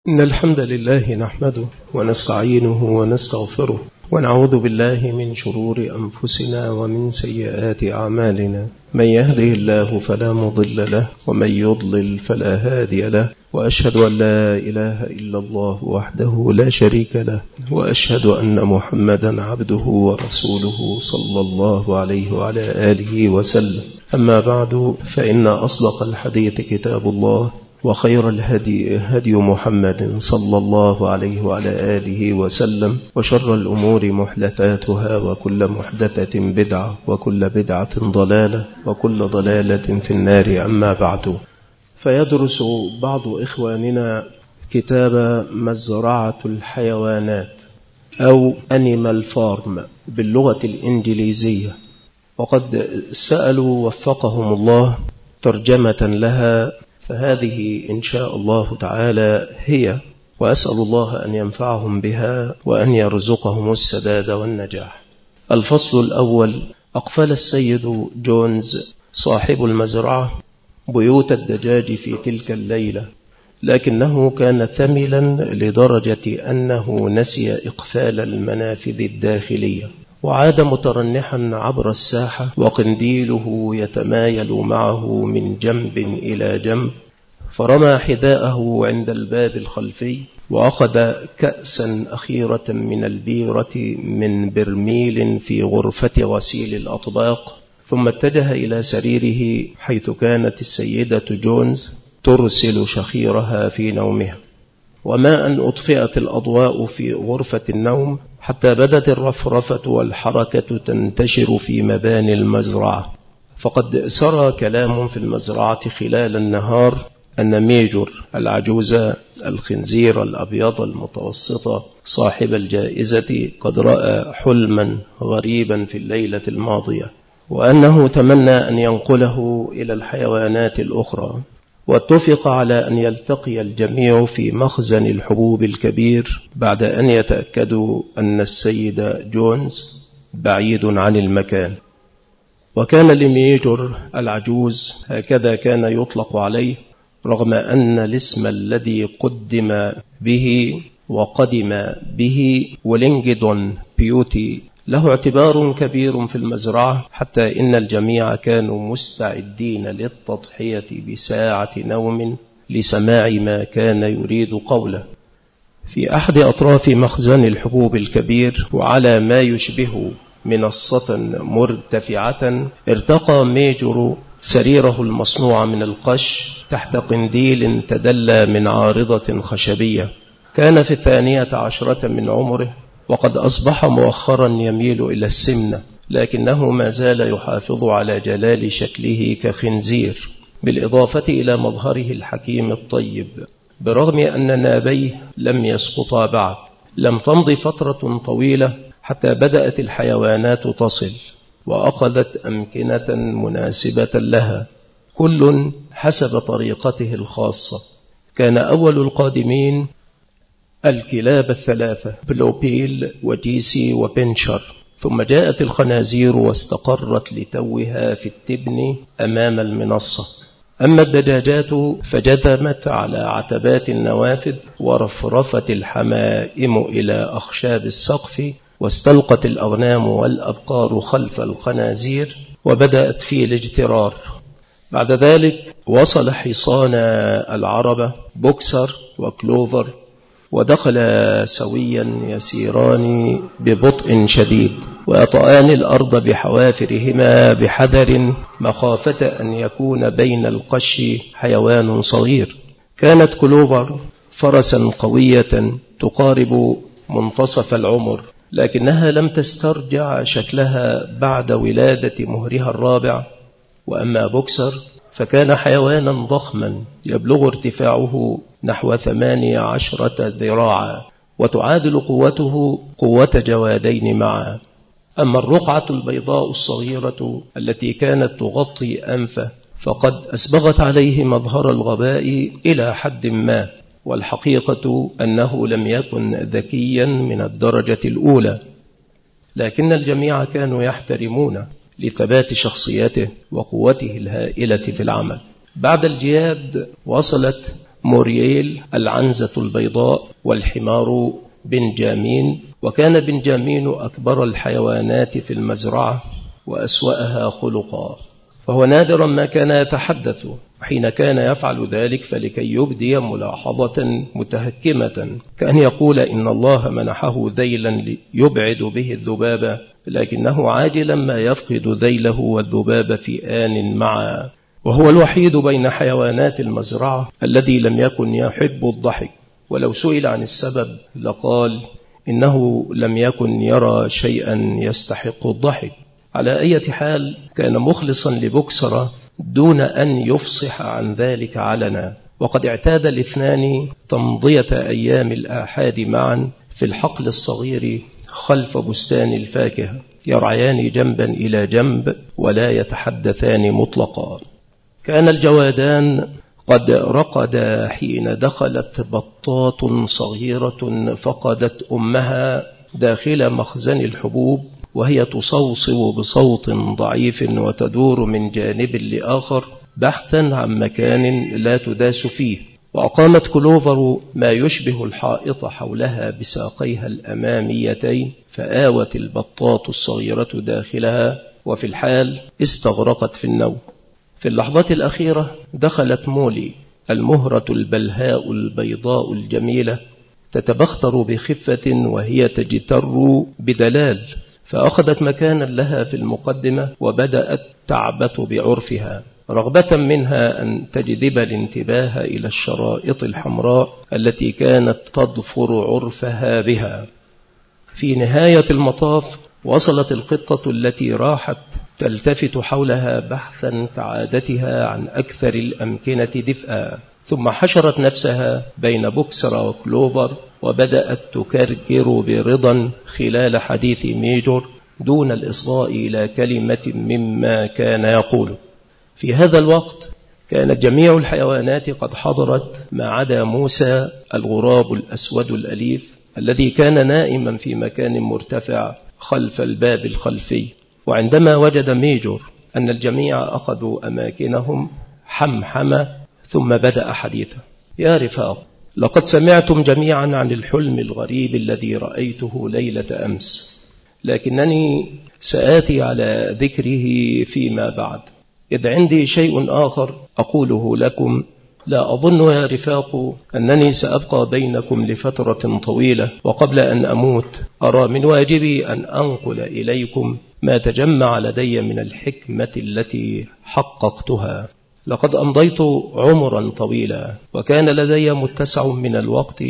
إن الحمد لله نحمده ونستعينه ونستغفره ونعوذ بالله من شرور أنفسنا ومن سيئات أعمالنا. من يهده الله فلا مضل له ومن يضلل فلا هادي له، وأشهد أن لا إله إلا الله وحده لا شريك له، وأشهد أن محمدا عبده ورسوله صلى الله عليه وعلى آله وسلم. أما بعد، فإن أصدق الحديث كتاب الله، وخير الهدي هدي محمد صلى الله عليه وعلى آله وسلم، وشر الأمور محدثاتها، وكل محدثة بدعة، وكل بدعة ضلالة، وكل ضلالة في النار. أما بعد، فيدرس بعض إخواننا كتاب مزرعة الحيوانات أو Animal Farm باللغة الإنجليزية، وقد سألوا وفقهم الله ترجمة لها، فهذه إن شاء الله تعالى هي، وأسأل الله أن ينفعهم بها وأن يرزقهم السداد والنجاح. الفصل الأول: أقفل السيد جونز صاحب المزرعة بيوت الدجاج في تلك الليلة، لكنه كان ثملا لدرجة أنه نسي إقفال المنافذ الداخلية، وعاد مترنحا عبر الساحة وقنديله يتمايل معه من جنب إلى جنب، فرمى حذاءه عند الباب الخلفي، وأخذ كأسا أخيرة من البيرة من برميل في غرفة غسيل الأطباق، ثم اتجه إلى سريره حيث كانت السيدة جونز ترسل شخيرها في نومها. وما أن أطفئت الأضواء في غرفة النوم حتى بدت الرفرفة والحركة تنتشر في مباني المزرعة، فقد سرى كلام في المزرعة خلال النهار أن ميجور العجوزة الخنزير الأبيض المتوسطة صاحب الجائزة قد رأى حلما غريبا في الليلة الماضية، وأنه تمنى أن ينقله إلى الحيوانات الأخرى. واتفق على أن يلتقي الجميع في مخزن الحبوب الكبير بعد أن يتأكدوا أن السيدة جونز بعيد عن المكان. وكان لميجور العجوز، هكذا كان يطلق عليه، رغم أن الاسم الذي قدم به وقدم به ولينجدون بيوتي له اعتبار كبير في المزرعة، حتى إن الجميع كانوا مستعدين للتضحية بساعة نوم لسماع ما كان يريد قوله. في أحد أطراف مخزن الحبوب الكبير، وعلى ما يشبه منصة مرتفعة، ارتقى ميجور سريره المصنوع من القش تحت قنديل تدلى من عارضة خشبية. كان في 12 من عمره، وقد أصبح مؤخرا يميل إلى السمنة، لكنه ما زال يحافظ على جلال شكله كخنزير، بالإضافة إلى مظهره الحكيم الطيب، برغم أن نابيه لم يسقطا بعد. لم تمض فترة طويلة حتى بدأت الحيوانات تصل، وأخذت أمكنة مناسبة لها، كل حسب طريقته الخاصة. كان أول القادمين الكلاب الثلاثة بلوبيل وجيسي وبنشر، ثم جاءت الخنازير واستقرت لتوها في التبن أمام المنصة. أما الدجاجات فجثمت على عتبات النوافذ، ورفرفت الحمائم إلى أخشاب السقف، واستلقت الأغنام والأبقار خلف الخنازير، وبدأت في الاجترار. بعد ذلك وصل حصان العربة بوكسر وكلوفر، ودخل سويا يسيران ببطء شديد، ويطآن الأرض بحوافرهما بحذر، مخافة أن يكون بين القش حيوان صغير. كانت كلوفر فرسا قوية تقارب منتصف العمر، لكنها لم تسترجع شكلها بعد ولادة مهرها الرابع. وأما بوكسر فكان حيوانا ضخما يبلغ ارتفاعه نحو 18 ذراعا، وتعادل قوته قوة جوادين معا. أما الرقعة البيضاء الصغيرة التي كانت تغطي أنفه فقد أسبغت عليه مظهر الغباء إلى حد ما، والحقيقة أنه لم يكن ذكيا من الدرجة الأولى، لكن الجميع كانوا يحترمونه لثبات شخصيته وقوته الهائلة في العمل. بعد الجياد وصلت مورييل العنزة البيضاء، والحمار بنجامين. وكان بنجامين أكبر الحيوانات في المزرعة وأسوأها خلقا، فهو نادرا ما كان يتحدث، وحين كان يفعل ذلك فلكي يبدي ملاحظة متهكمة، كأن يقول إن الله منحه ذيلا يبعد به الذبابة، لكنه عاجلا ما يفقد ذيله والذباب في آن معا. وهو الوحيد بين حيوانات المزرعة الذي لم يكن يحب الضحك، ولو سئل عن السبب لقال إنه لم يكن يرى شيئا يستحق الضحك. على أي حال كان مخلصا لبوكسرة دون أن يفصح عن ذلك علنا، وقد اعتاد الاثنان تمضية أيام الآحاد معا في الحقل الصغير خلف بستان الفاكهة، يرعيان جنبا إلى جنب ولا يتحدثان مطلقا. كان الجوادان قد رقدا حين دخلت بطات صغيرة فقدت أمها داخل مخزن الحبوب، وهي تصوصو بصوت ضعيف وتدور من جانب لآخر بحثا عن مكان لا تداس فيه. وأقامت كلوفر ما يشبه الحائط حولها بساقيها الأماميتين، فآوت البطات الصغيرة داخلها، وفي الحال استغرقت في النوم. في اللحظة الأخيرة دخلت مولي المهرة البلهاء البيضاء الجميلة تتبختر بخفة وهي تجتر بدلال، فأخذت مكانا لها في المقدمة وبدأت تعبث بعرفها، رغبة منها أن تجذب الانتباه إلى الشرائط الحمراء التي كانت تضفر عرفها بها. في نهاية المطاف وصلت القطة التي راحت تلتفت حولها بحثا كعادتها عن أكثر الأمكنة دفئا، ثم حشرت نفسها بين بوكسرة وكلوفر وبدأت تكركر برضا خلال حديث ميجور دون الإصغاء إلى كلمة مما كان يقوله. في هذا الوقت كانت جميع الحيوانات قد حضرت ما عدا موسى الغراب الأسود الأليف الذي كان نائما في مكان مرتفع خلف الباب الخلفي. وعندما وجد ميجور أن الجميع أخذوا أماكنهم حمحم، ثم بدأ حديثا: يا رفاق، لقد سمعتم جميعا عن الحلم الغريب الذي رأيته ليلة أمس، لكنني سآتي على ذكره فيما بعد، إذ عندي شيء آخر أقوله لكم. لا أظن يا رفاق أنني سأبقى بينكم لفترة طويلة، وقبل أن أموت أرى من واجبي أن أنقل إليكم ما تجمع لدي من الحكمة التي حققتها. لقد أمضيت عمرا طويلا، وكان لدي متسع من الوقت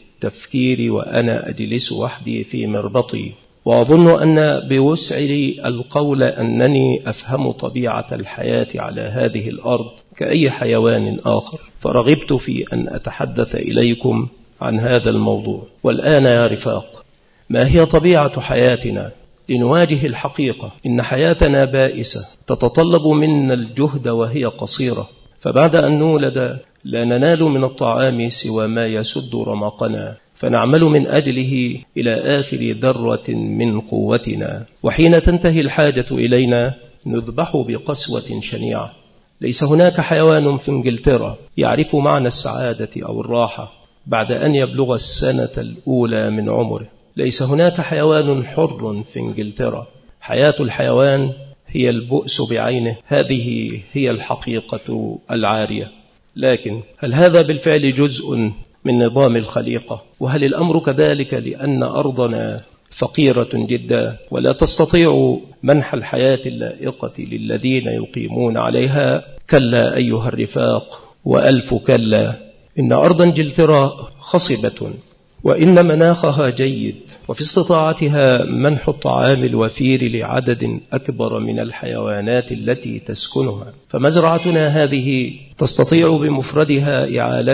للتفكير وأنا أجلس وحدي في مربطي، وأظن أن بوسع لي القول أنني أفهم طبيعة الحياة على هذه الأرض كأي حيوان آخر، فرغبت في أن أتحدث إليكم عن هذا الموضوع. والآن يا رفاق، ما هي طبيعة حياتنا؟ لنواجه الحقيقة، إن حياتنا بائسة تتطلب منا الجهد وهي قصيرة، فبعد أن نولد لا ننال من الطعام سوى ما يسد رمقنا، فنعمل من أجله إلى آخر ذرة من قوتنا، وحين تنتهي الحاجة إلينا نذبح بقسوة شنيعة. ليس هناك حيوان في إنجلترا يعرف معنى السعادة أو الراحة بعد أن يبلغ السنة الأولى من عمره. ليس هناك حيوان حر في إنجلترا. حياة الحيوان هي البؤس بعينه، هذه هي الحقيقة العارية. لكن هل هذا بالفعل جزء من نظام الخليقة؟ وهل الأمر كذلك لأن أرضنا فقيرة جدا ولا تستطيع منح الحياة اللائقة للذين يقيمون عليها؟ كلا أيها الرفاق، وألف كلا. إن أرض إنجلترا خصبة، وإن مناخها جيد، وفي استطاعتها منح الطعام الوفير لعدد أكبر من الحيوانات التي تسكنها. فمزرعتنا هذه تستطيع بمفردها إعالة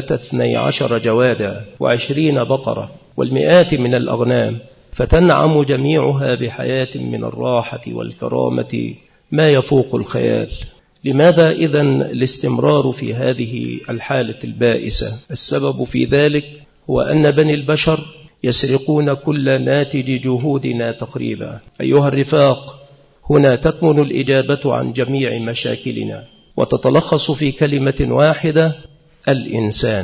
12 جوادا و20 بقرة والمئات من الأغنام، فتنعم جميعها بحياة من الراحة والكرامة ما يفوق الخيال. لماذا إذن الاستمرار في هذه الحالة البائسة؟ السبب في ذلك هو أن بني البشر يسرقون كل ناتج جهودنا تقريبا. أيها الرفاق، هنا تكمن الإجابة عن جميع مشاكلنا، وتتلخص في كلمة واحدة: الإنسان.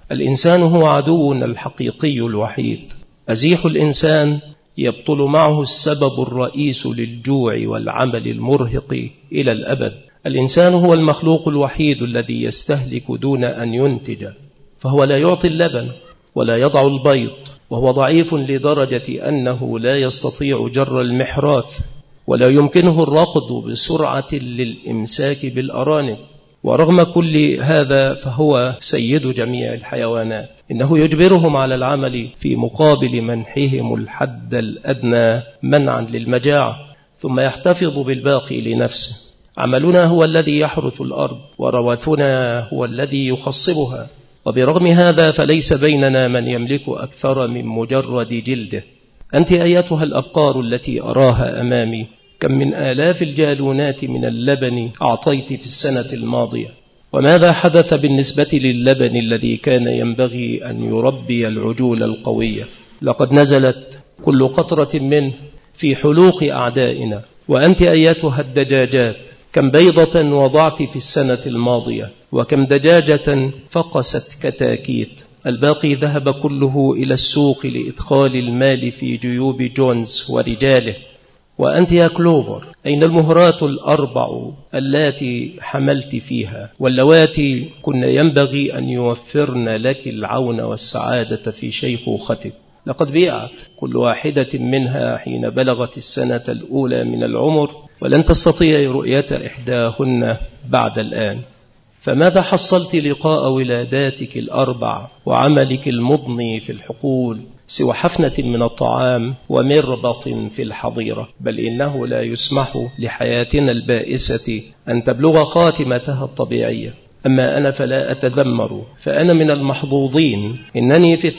الإنسان هو عدونا الحقيقي الوحيد. أزيح الإنسان يبطل معه السبب الرئيس للجوع والعمل المرهق إلى الأبد. الإنسان هو المخلوق الوحيد الذي يستهلك دون أن ينتج، فهو لا يعطي اللبن ولا يضع البيض، وهو ضعيف لدرجة أنه لا يستطيع جر المحراث، ولا يمكنه الركض بسرعة للإمساك بالأرانب. ورغم كل هذا فهو سيد جميع الحيوانات، إنه يجبرهم على العمل في مقابل منحهم الحد الأدنى منعا للمجاعة، ثم يحتفظ بالباقي لنفسه. عملنا هو الذي يحرث الأرض، وروثنا هو الذي يخصبها، وبرغم هذا فليس بيننا من يملك أكثر من مجرد جلده. أنت أيتها الأبقار التي أراها أمامي، كم من آلاف الجالونات من اللبن أعطيت في السنة الماضية، وماذا حدث بالنسبة للبن الذي كان ينبغي أن يربي العجول القوية؟ لقد نزلت كل قطرة منه في حلوق أعدائنا. وأنت أيتها الدجاجات، كم بيضة وضعت في السنة الماضية، وكم دجاجة فقست كتاكيت. الباقي ذهب كله إلى السوق لإدخال المال في جيوب جونز ورجاله. وأنت يا كلوفر، أين المهرات الأربع التي حملت فيها، واللواتي كن ينبغي أن يوفرن لك العون والسعادة في شيخوختك؟ لقد بيعت كل واحدة منها حين بلغت السنة الأولى من العمر، ولن تستطيع رؤية إحداهن بعد الآن. فماذا حصلت لقاء ولاداتك الأربع وعملك المضني في الحقول سوى حفنة من الطعام ومربط في الحظيرة؟ بل إنه لا يسمح لحياتنا البائسة أن تبلغ خاتمتها الطبيعية. أما أنا فلا أتذمر، فأنا من المحظوظين. إنني في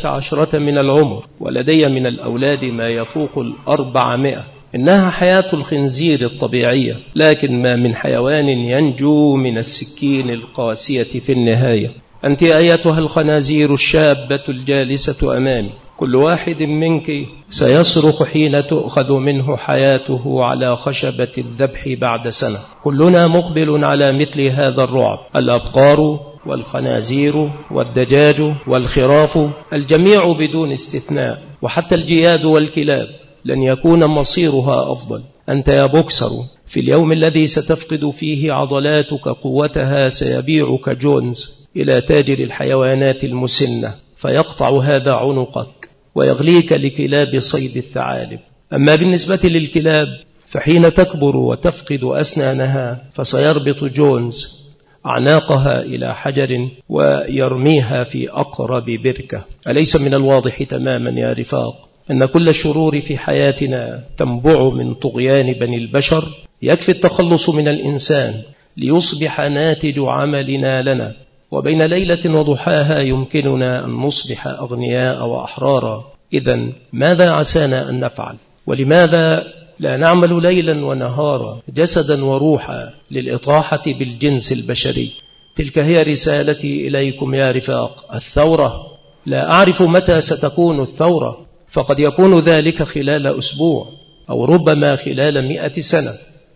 12 من العمر، ولدي من الأولاد ما يفوق 400. إنها حياة الخنزير الطبيعية، لكن ما من حيوان ينجو من السكين القاسية في النهاية. أنت أيتها الخنازير الشابة الجالسة أمامي، كل واحد منك سيصرخ حين تؤخذ منه حياته على خشبة الذبح بعد سنة. كلنا مقبل على مثل هذا الرعب، الأبقار والخنازير والدجاج والخراف، الجميع بدون استثناء، وحتى الجياد والكلاب لن يكون مصيرها أفضل. أنت يا بوكسر، في اليوم الذي ستفقد فيه عضلاتك قوتها سيبيعك جونز إلى تاجر الحيوانات المسنة، فيقطع هذا عنقك ويغليك لكلاب صيد الثعالب. أما بالنسبة للكلاب فحين تكبر وتفقد أسنانها فسيربط جونز أعناقها إلى حجر ويرميها في أقرب بركة. أليس من الواضح تماما يا رفاق أن كل الشرور في حياتنا تنبع من طغيان بني البشر؟ يكفي التخلص من الإنسان ليصبح ناتج عملنا لنا، وبين ليلة وضحاها يمكننا أن نصبح أغنياء وأحرارا. إذن ماذا عسانا أن نفعل؟ ولماذا لا نعمل ليلا ونهارا جسدا وروحا للإطاحة بالجنس البشري؟ تلك هي رسالتي إليكم يا رفاق. الثورة، لا أعرف متى ستكون الثورة، فقد يكون ذلك خلال أسبوع أو ربما خلال 100 سنة،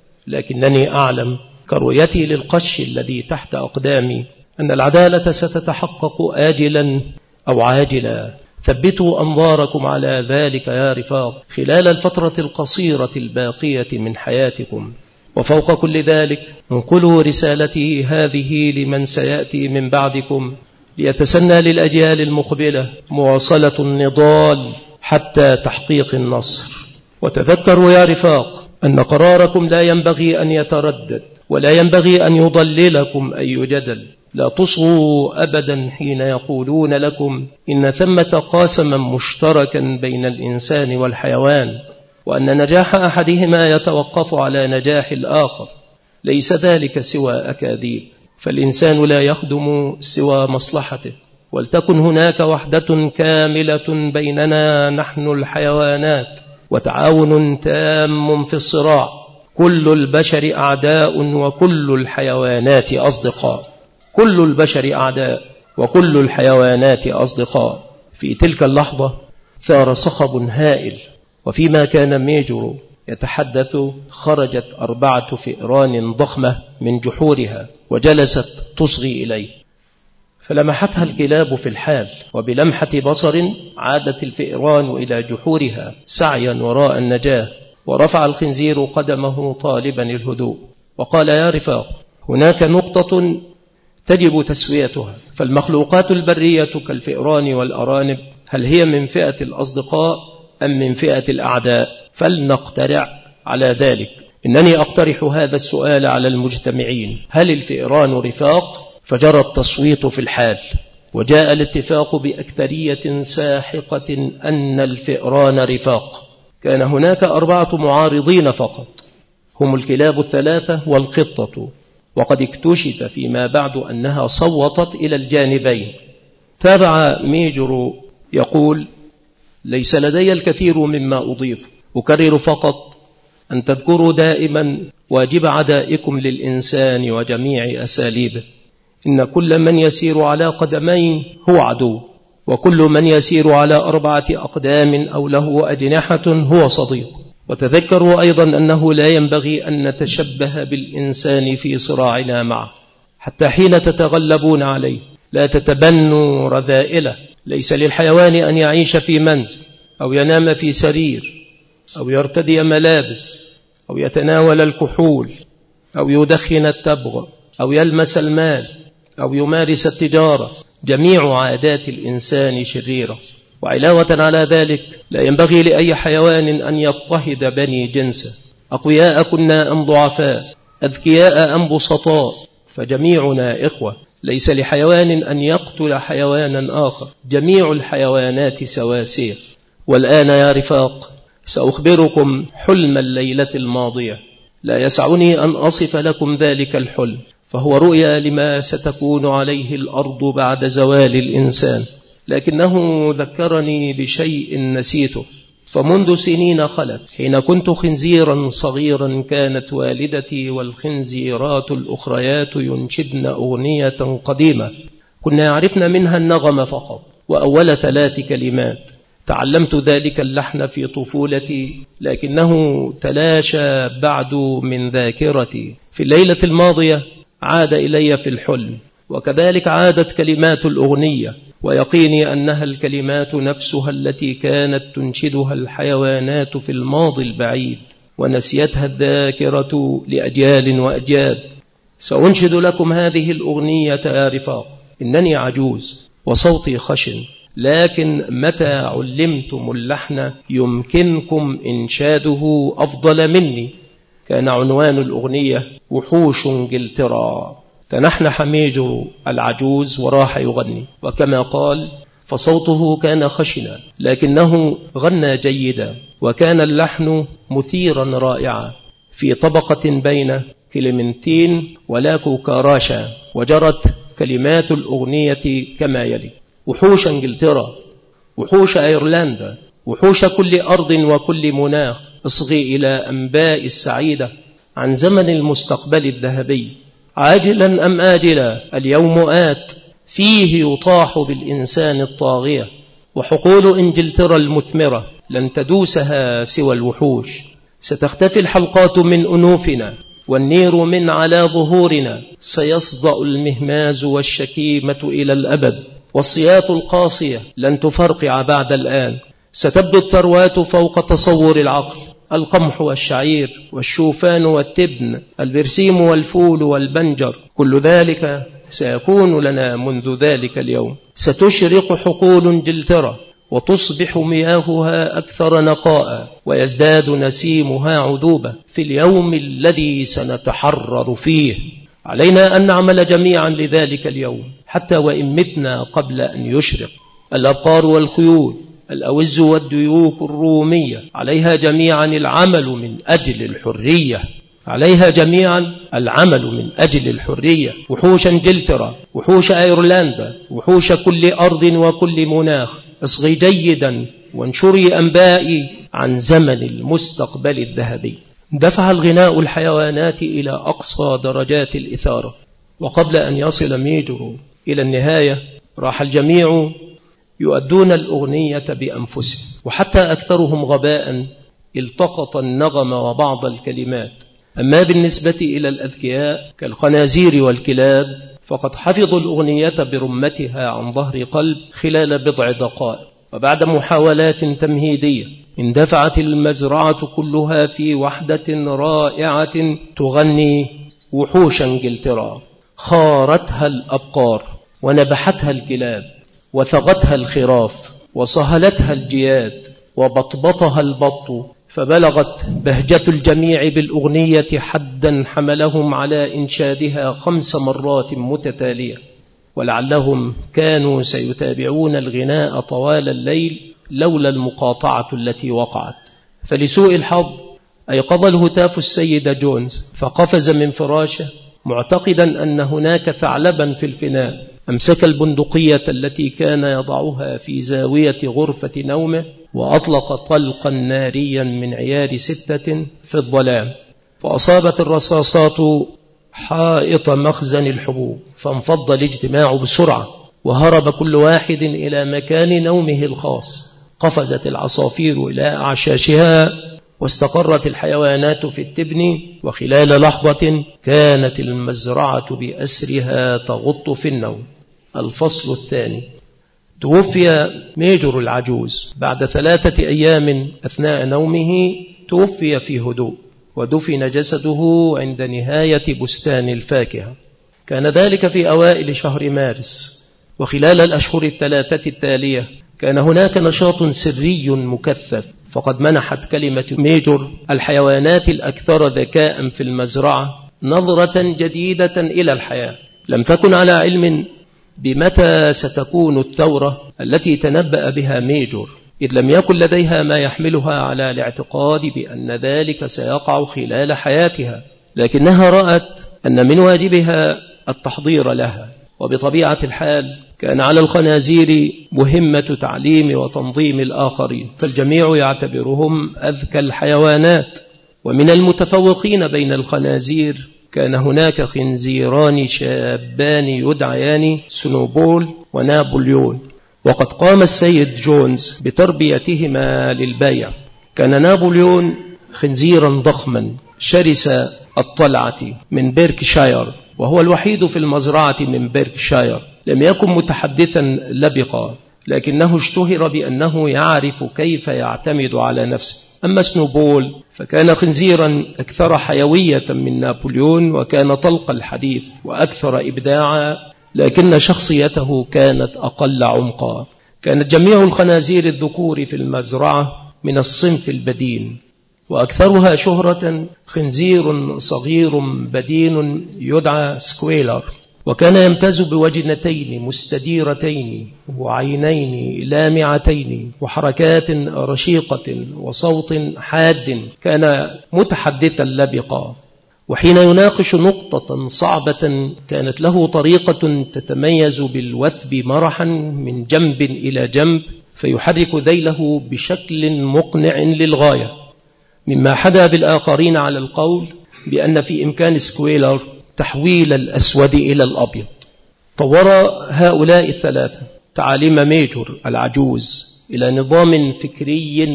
لكنني أعلم كرؤيتي للقش الذي تحت أقدامي أن العدالة ستتحقق آجلا أو عاجلا. ثبتوا أنظاركم على ذلك يا رفاق خلال الفترة القصيرة الباقية من حياتكم. وفوق كل ذلك انقلوا رسالتي هذه لمن سيأتي من بعدكم، ليتسنى للأجيال المقبلة مواصلة النضال حتى تحقيق النصر. وتذكروا يا رفاق أن قراركم لا ينبغي أن يتردد، ولا ينبغي أن يضللكم أي جدل. لا تصغوا أبدا حين يقولون لكم إن ثمة قاسما مشتركا بين الإنسان والحيوان، وأن نجاح أحدهما يتوقف على نجاح الآخر. ليس ذلك سوى أكاذيب، فالإنسان لا يخدم سوى مصلحته. ولتكن هناك وحدة كاملة بيننا نحن الحيوانات، وتعاون تام في الصراع. كل البشر أعداء وكل الحيوانات أصدقاء. كل البشر أعداء وكل الحيوانات أصدقاء. في تلك اللحظة ثار صخب هائل، وفيما كان ميجور يتحدث خرجت 4 فئران ضخمة من جحورها وجلست تصغي إليه. فلمحتها الكلاب في الحال، وبلمحة بصر عادت الفئران إلى جحورها سعيا وراء النجاة، ورفع الخنزير قدمه طالبا الهدوء وقال: يا رفاق، هناك نقطة تجب تسويتها، فالمخلوقات البرية كالفئران والأرانب هل هي من فئة الأصدقاء أم من فئة الأعداء؟ فلنقترع على ذلك. إنني أقترح هذا السؤال على المجتمعين: هل الفئران رفاق؟ فجرى التصويت في الحال، وجاء الاتفاق بأكثرية ساحقة أن الفئران رفاق. كان هناك 4 معارضين فقط، هم الكلاب 3 والقطة، وقد اكتشف فيما بعد أنها صوتت إلى الجانبين. تابع ميجر يقول: ليس لدي الكثير مما أضيف، أكرر فقط أن تذكروا دائما واجب عدائكم للإنسان وجميع أساليبه. إن كل من يسير على قدمين هو عدو، وكل من يسير على 4 أقدام أو له أجنحة هو صديق. وتذكروا أيضا أنه لا ينبغي أن نتشبه بالإنسان في صراعنا معه، حتى حين تتغلبون عليه لا تتبنوا رذائله. ليس للحيوان أن يعيش في منزل أو ينام في سرير أو يرتدي ملابس أو يتناول الكحول أو يدخن التبغ أو يلمس المال أو يمارس التجارة. جميع عادات الإنسان شريرة. وعلاوة على ذلك لا ينبغي لأي حيوان أن يضطهد بني جنسه، أقوياء كنا أم ضعفاء، أذكياء أم بسطاء، فجميعنا إخوة. ليس لحيوان أن يقتل حيوانا آخر، جميع الحيوانات سواسية. والآن يا رفاق سأخبركم حلم الليلة الماضية. لا يسعني أن أصف لكم ذلك الحلم، فهو رؤيا لما ستكون عليه الأرض بعد زوال الإنسان، لكنه ذكرني بشيء نسيته. فمنذ سنين خلت، حين كنت خنزيرا صغيرا، كانت والدتي والخنزيرات الأخريات ينشدن أغنية قديمة كنا يعرفن منها النغم فقط وأول 3 كلمات. تعلمت ذلك اللحن في طفولتي، لكنه تلاشى بعد من ذاكرتي. في الليلة الماضية عاد إلي في الحلم، وكذلك عادت كلمات الأغنية، ويقيني أنها الكلمات نفسها التي كانت تنشدها الحيوانات في الماضي البعيد، ونسيتها الذاكرة لأجيال وأجيال. سأنشد لكم هذه الأغنية يا رفاق. إنني عجوز وصوتي خشن، لكن متى علمتم اللحن يمكنكم إنشاده أفضل مني. كان عنوان الأغنية: وحوش إنجلترا. تنحنح ميجر العجوز وراح يغني، وكما قال فصوته كان خشنا لكنه غنى جيدا، وكان اللحن مثيرا رائعا في طبقة بين كليمنتين ولا كوكاراشا. وجرت كلمات الأغنية كما يلي: وحوش إنجلترا، وحوش أيرلندا، وحوش كل أرض وكل مناخ، اصغي إلى أنباء السعيدة عن زمن المستقبل الذهبي. عاجلا أم آجلا اليوم آت، فيه يطاح بالإنسان الطاغية، وحقول إنجلترا المثمرة لن تدوسها سوى الوحوش. ستختفي الحلقات من أنوفنا والنير من على ظهورنا، سيصدأ المهماز والشكيمة إلى الأبد، والصيات القاسية لن تفرقع بعد الآن. ستبدو الثروات فوق تصور العقل، القمح والشعير والشوفان والتبن، البرسيم والفول والبنجر، كل ذلك سيكون لنا منذ ذلك اليوم. ستشرق حقول إنجلترا وتصبح مياهها أكثر نقاء، ويزداد نسيمها عذوبة في اليوم الذي سنتحرر فيه. علينا أن نعمل جميعا لذلك اليوم، حتى وإن متنا قبل أن يشرق. الأبقار والخيول، الأوز والديوك الرومية، عليها جميعا العمل من أجل الحرية، عليها جميعا العمل من أجل الحرية. وحوش إنجلترا، وحوش أيرلندا، وحوش كل أرض وكل مناخ، اصغي جيدا وانشري أنبائي عن زمن المستقبل الذهبي. دفع الغناء الحيوانات إلى أقصى درجات الإثارة، وقبل أن يصل ميجر إلى النهاية راح الجميع يؤدون الأغنية بأنفسهم، وحتى أكثرهم غباء التقط النغم وبعض الكلمات، أما بالنسبة إلى الأذكياء كالخنازير والكلاب فقد حفظوا الأغنية برمتها عن ظهر قلب خلال بضع دقائق، وبعد محاولات تمهيدية اندفعت المزرعة كلها في وحدة رائعة تغني وحوش انجلترا. خارتها الأبقار ونبحتها الكلاب وثغتها الخراف وصهلتها الجياد وبطبطها البط، فبلغت بهجة الجميع بالأغنية حدا حملهم على إنشادها 5 مرات متتالية، ولعلهم كانوا سيتابعون الغناء طوال الليل لولا المقاطعة التي وقعت. فلسوء الحظ أيقظ الهتاف السيد جونز فقفز من فراشه معتقدا أن هناك ثعلبا في الفناء. أمسك البندقية التي كان يضعها في زاوية غرفة نومه وأطلق طلقا ناريا من عيار 6 في الظلام، فأصابت الرصاصات حائط مخزن الحبوب، فانفض الاجتماع بسرعة وهرب كل واحد إلى مكان نومه الخاص. قفزت العصافير إلى أعشاشها واستقرت الحيوانات في التبن، وخلال لحظة كانت المزرعة بأسرها تغط في النوم. الفصل الثاني. توفي ميجور العجوز بعد 3 أيام أثناء نومه، توفي في هدوء ودفن جسده عند نهاية بستان الفاكهة. كان ذلك في أوائل شهر مارس، وخلال الأشهر 3 التالية كان هناك نشاط سري مكثف، فقد منحت كلمة ميجور الحيوانات الأكثر ذكاء في المزرعة نظرة جديدة إلى الحياة. لم تكن على علم بمتى ستكون الثورة التي تنبأ بها ميجور، إذ لم يكن لديها ما يحملها على الاعتقاد بأن ذلك سيقع خلال حياتها، لكنها رأت أن من واجبها التحضير لها. وبطبيعة الحال كان على الخنازير مهمة تعليم وتنظيم الآخرين، فالجميع يعتبرهم أذكى الحيوانات. ومن المتفوقين بين الخنازير كان هناك خنزيران شابان يدعيان سنوبول ونابليون، وقد قام السيد جونز بتربيتهما للبيع. كان نابليون خنزيرا ضخما شرس الطلعة من بيركشاير، وهو الوحيد في المزرعة من بيركشاير. لم يكن متحدثا لبقا، لكنه اشتهر بأنه يعرف كيف يعتمد على نفسه. أما سنوبول فكان خنزيرا أكثر حيوية من نابليون، وكان طلق الحديث وأكثر إبداعا، لكن شخصيته كانت أقل عمقا. كانت جميع الخنازير الذكور في المزرعة من الصنف البدين، وأكثرها شهرة خنزير صغير بدين يدعى سكويلر، وكان يمتاز بوجنتين مستديرتين وعينين لامعتين وحركات رشيقة وصوت حاد. كان متحدثا لبقا، وحين يناقش نقطة صعبة كانت له طريقة تتميز بالوثب مرحا من جنب إلى جنب، فيحرك ذيله بشكل مقنع للغاية، مما حدا بالآخرين على القول بأن في إمكان سكويلر تحويل الأسود إلى الأبيض. طور هؤلاء الثلاثة تعاليم ميجور العجوز إلى نظام فكري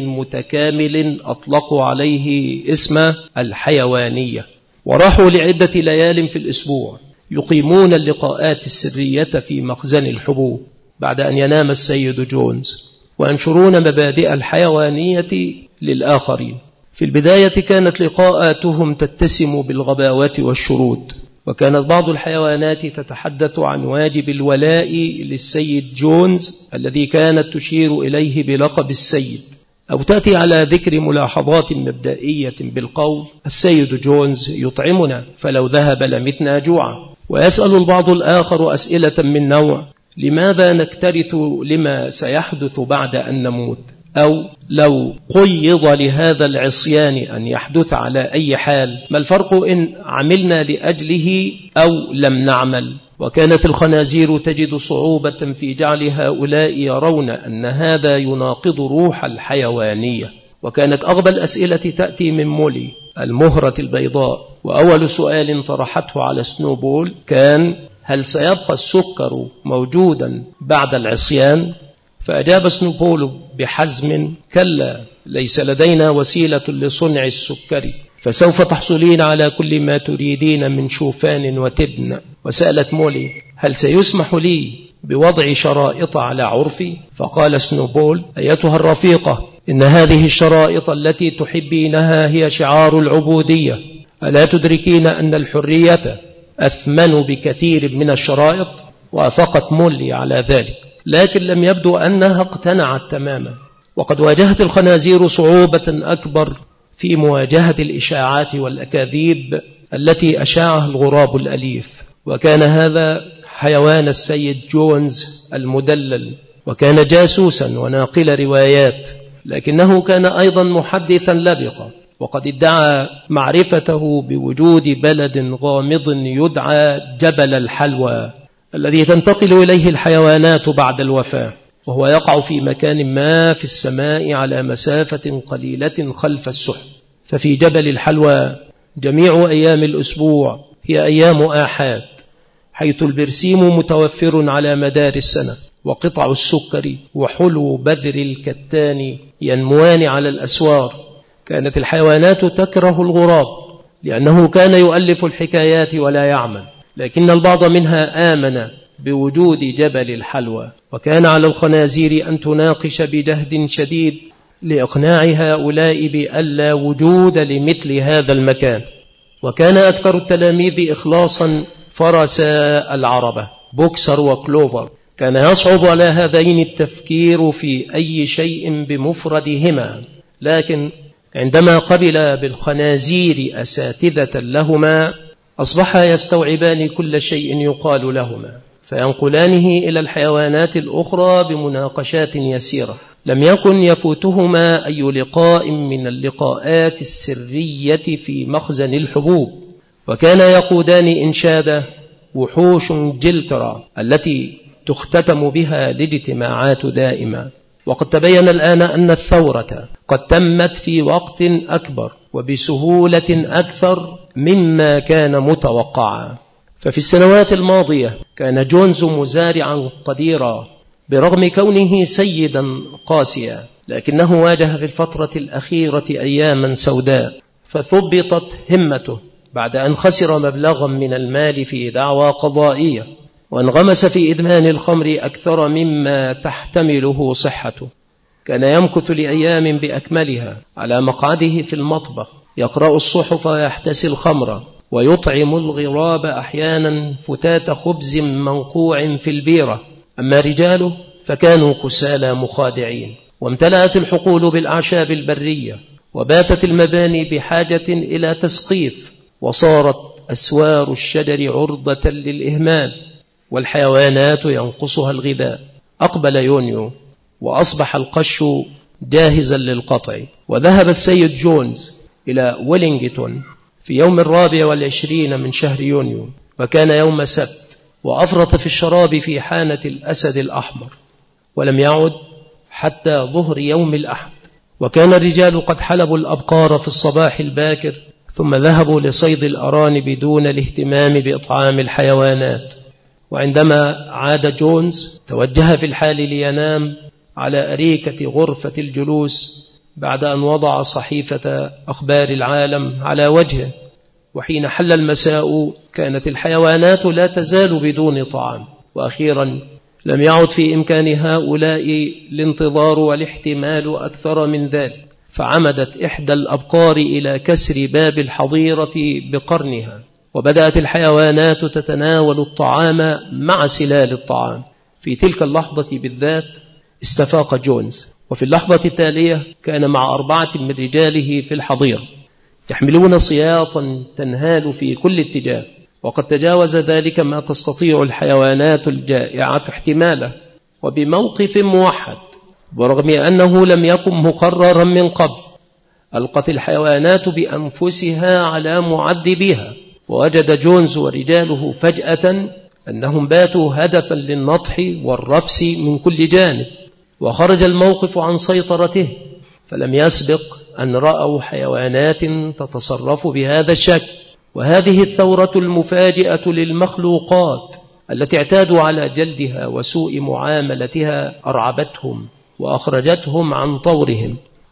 متكامل أطلقوا عليه اسم الحيوانية، وراحوا لعدة ليال في الأسبوع يقيمون اللقاءات السرية في مخزن الحبوب بعد أن ينام السيد جونز، وينشرون مبادئ الحيوانية للآخرين. في البداية كانت لقاءاتهم تتسم بالغباوة والشرود، وكانت بعض الحيوانات تتحدث عن واجب الولاء للسيد جونز الذي كانت تشير إليه بلقب السيد، أو تأتي على ذكر ملاحظات مبدئية بالقول: السيد جونز يطعمنا فلو ذهب لمتنا جوعا. ويسأل البعض الآخر أسئلة من نوع: لماذا نكترث لما سيحدث بعد أن نموت؟ أو لو قيض لهذا العصيان أن يحدث على أي حال، ما الفرق إن عملنا لأجله أو لم نعمل؟ وكانت الخنازير تجد صعوبة في جعل هؤلاء يرون أن هذا يناقض روح الحيوانية. وكانت أغبى الأسئلة تأتي من مولي المهرة البيضاء، وأول سؤال طرحته على سنوبول كان: هل سيبقى السكر موجودا بعد العصيان؟ فأجاب سنوبول بحزم: كلا، ليس لدينا وسيلة لصنع السكر، فسوف تحصلين على كل ما تريدين من شوفان وتبن. وسألت مولي: هل سيسمح لي بوضع شرائط على عرفي؟ فقال سنوبول: أيتها الرفيقة، إن هذه الشرائط التي تحبينها هي شعار العبودية، ألا تدركين أن الحرية أثمن بكثير من الشرائط؟ وافقت مولي على ذلك، لكن لم يبدو أنها اقتنعت تماما. وقد واجهت الخنازير صعوبة أكبر في مواجهة الإشاعات والأكاذيب التي أشاعها الغراب الأليف. وكان هذا حيوان السيد جونز المدلل، وكان جاسوسا وناقل روايات، لكنه كان أيضا محدثا لبقا، وقد ادعى معرفته بوجود بلد غامض يدعى جبل الحلوى الذي تنتقل إليه الحيوانات بعد الوفاة، وهو يقع في مكان ما في السماء على مسافة قليلة خلف السحب. ففي جبل الحلوى جميع أيام الأسبوع هي أيام آحاد، حيث البرسيم متوفر على مدار السنة، وقطع السكر وحلو بذر الكتان ينموان على الأسوار. كانت الحيوانات تكره الغراب لأنه كان يؤلف الحكايات ولا يعمل، لكن البعض منها آمن بوجود جبل الحلوى، وكان على الخنازير أن تناقش بجهد شديد لإقناع هؤلاء بألا وجود لمثل هذا المكان. وكان أكثر التلاميذ إخلاصا فرسا العربة بوكسر وكلوفر. كان يصعب على هذين التفكير في أي شيء بمفردهما، لكن عندما قبل بالخنازير أساتذة لهما أصبحا يستوعبان كل شيء يقال لهما، فينقلانه إلى الحيوانات الأخرى بمناقشات يسيرة. لم يكن يفوتهما أي لقاء من اللقاءات السرية في مخزن الحبوب، وكان يقودان إنشاد وحوش جلترا التي تختتم بها الاجتماعات دائما. وقد تبين الآن أن الثورة قد تمت في وقت أكبر وبسهولة أكثر مما كان متوقعا. ففي السنوات الماضية كان جونز مزارعا قديرا برغم كونه سيدا قاسيا، لكنه واجه في الفترة الأخيرة أياما سوداء، فثبطت همته بعد أن خسر مبلغا من المال في دعوى قضائية، وانغمس في إدمان الخمر أكثر مما تحتمله صحته. كان يمكث لأيام بأكملها على مقعده في المطبخ يقرأ الصحف ويحتسي الخمر، ويطعم الغراب أحيانا فتات خبز منقوع في البيرة. أما رجاله فكانوا كسالى مخادعين، وامتلأت الحقول بالأعشاب البرية، وباتت المباني بحاجة إلى تسقيف، وصارت أسوار الشجر عرضة للإهمال، والحيوانات ينقصها الغذاء. أقبل يونيو وأصبح القش جاهزا للقطع، وذهب السيد جونز إلى ويلينغتون في يوم 24 من شهر يونيو، وكان يوم سبت، وأفرط في الشراب في حانة الأسد الأحمر، ولم يعد حتى ظهر يوم الأحد. وكان الرجال قد حلبوا الأبقار في الصباح الباكر، ثم ذهبوا لصيد الأرانب دون الاهتمام بإطعام الحيوانات. وعندما عاد جونز توجه في الحال لينام على أريكة غرفة الجلوس بعد أن وضع صحيفة أخبار العالم على وجهه. وحين حل المساء كانت الحيوانات لا تزال بدون طعام، وأخيرا لم يعد في إمكان هؤلاء الانتظار والاحتمال أكثر من ذلك، فعمدت إحدى الأبقار إلى كسر باب الحظيرة بقرنها، وبدأت الحيوانات تتناول الطعام مع سلال الطعام. في تلك اللحظة بالذات استفاق جونز، وفي اللحظة التالية كان مع 4 من رجاله في الحظيرة يحملون سياطا تنهال في كل اتجاه، وقد تجاوز ذلك ما تستطيع الحيوانات الجائعة احتماله، وبموقف موحد برغم أنه لم يكن مقررا من قبل. ألقت الحيوانات بأنفسها على معذبيها، ووجد جونز ورجاله فجأة أنهم باتوا هدفا للنطح والرفس من كل جانب، وخرج الموقف عن سيطرته، فلم يسبق أن رأوا حيوانات تتصرف بهذا الشكل. وهذه الثورة المفاجئة للمخلوقات التي اعتادوا على جلدها وسوء معاملتها أرعبتهم وأخرجتهم عن طورهم،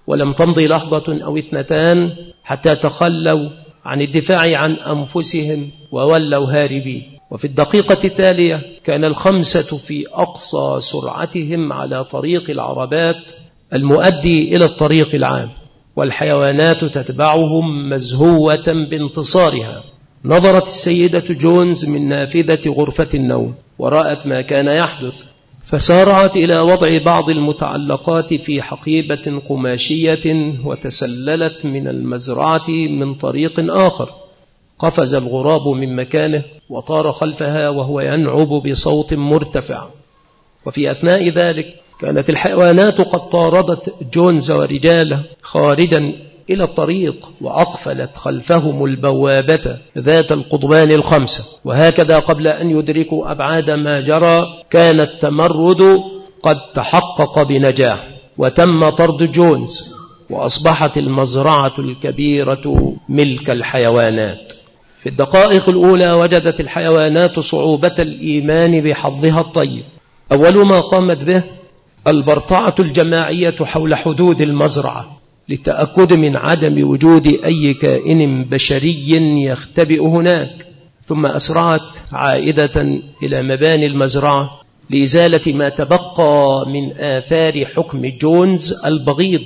ولم تمضي لحظة أو اثنتان حتى تخلوا عن الدفاع عن أنفسهم وولوا هاربين. وفي الدقيقة التالية كان الخمسة في أقصى سرعتهم على طريق العربات المؤدي إلى الطريق العام، والحيوانات تتبعهم مزهوة بانتصارها. نظرت السيدة جونز من نافذة غرفة النوم ورأت ما كان يحدث، فسارعت إلى وضع بعض المتعلقات في حقيبة قماشية وتسللت من المزرعة من طريق آخر. قفز الغراب من مكانه وطار خلفها وهو ينعب بصوت مرتفع. وفي أثناء ذلك كانت الحيوانات قد طاردت جونز ورجاله خارجا إلى الطريق، وأقفلت خلفهم البوابة ذات القضبان الخمسة. وهكذا قبل أن يدركوا أبعاد ما جرى كان التمرد قد تحقق بنجاح، وتم طرد جونز، وأصبحت المزرعة الكبيرة ملك الحيوانات. في الدقائق الأولى وجدت الحيوانات صعوبة الإيمان بحظها الطيب. أول ما قامت به البرطعة الجماعية حول حدود المزرعة للتأكد من عدم وجود أي كائن بشري يختبئ هناك، ثم أسرعت عائدة إلى مباني المزرعة لإزالة ما تبقى من آثار حكم جونز البغيض.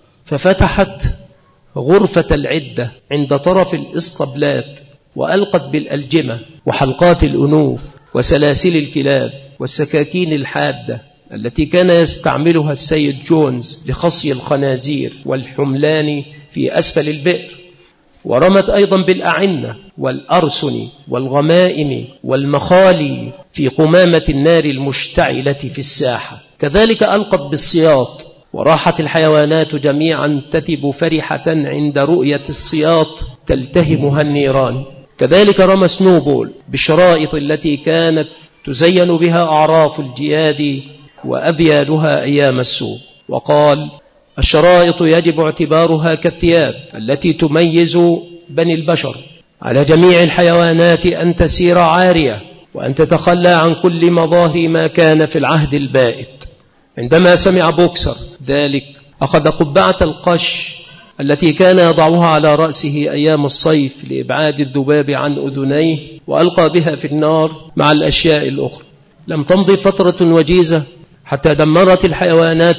ففتحت غرفة العدة عند طرف الإسطبلات وألقت بالألجمة وحلقات الأنوف وسلاسل الكلاب والسكاكين الحادة التي كان يستعملها السيد جونز لخصي الخنازير والحملان في أسفل البئر. ورمت أيضا بالأعنة والأرسن والغمائم والمخالي في قمامة النار المشتعلة في الساحة. كذلك ألقت بالسياط، وراحت الحيوانات جميعا تتب فرحة عند رؤية السياط تلتهمها النيران. كذلك رمى سنوبول بالشرائط التي كانت تزين بها أعراف الجياد وأذيالها أيام السوء، وقال: الشرائط يجب اعتبارها كالثياب التي تميز بني البشر. على جميع الحيوانات أن تسير عارية وأن تتخلى عن كل مظاهر ما كان في العهد البائد. عندما سمع بوكسر ذلك أخذ قبعة القش التي كان يضعها على رأسه أيام الصيف لإبعاد الذباب عن أذنيه وألقى بها في النار مع الأشياء الأخرى. لم تمضي فترة وجيزة حتى دمرت الحيوانات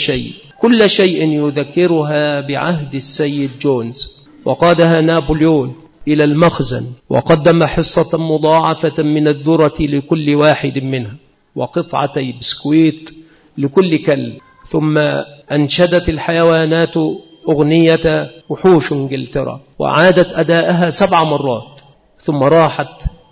كل شيء يذكرها بعهد السيد جونز، وقادها نابليون إلى المخزن وقدم حصة مضاعفة من الذرة لكل واحد منها وقطعتي بسكويت لكل كلب. ثم أنشدت الحيوانات أغنية وحوش إنجلترا وعادت أداءها 7 مرات، ثم راحت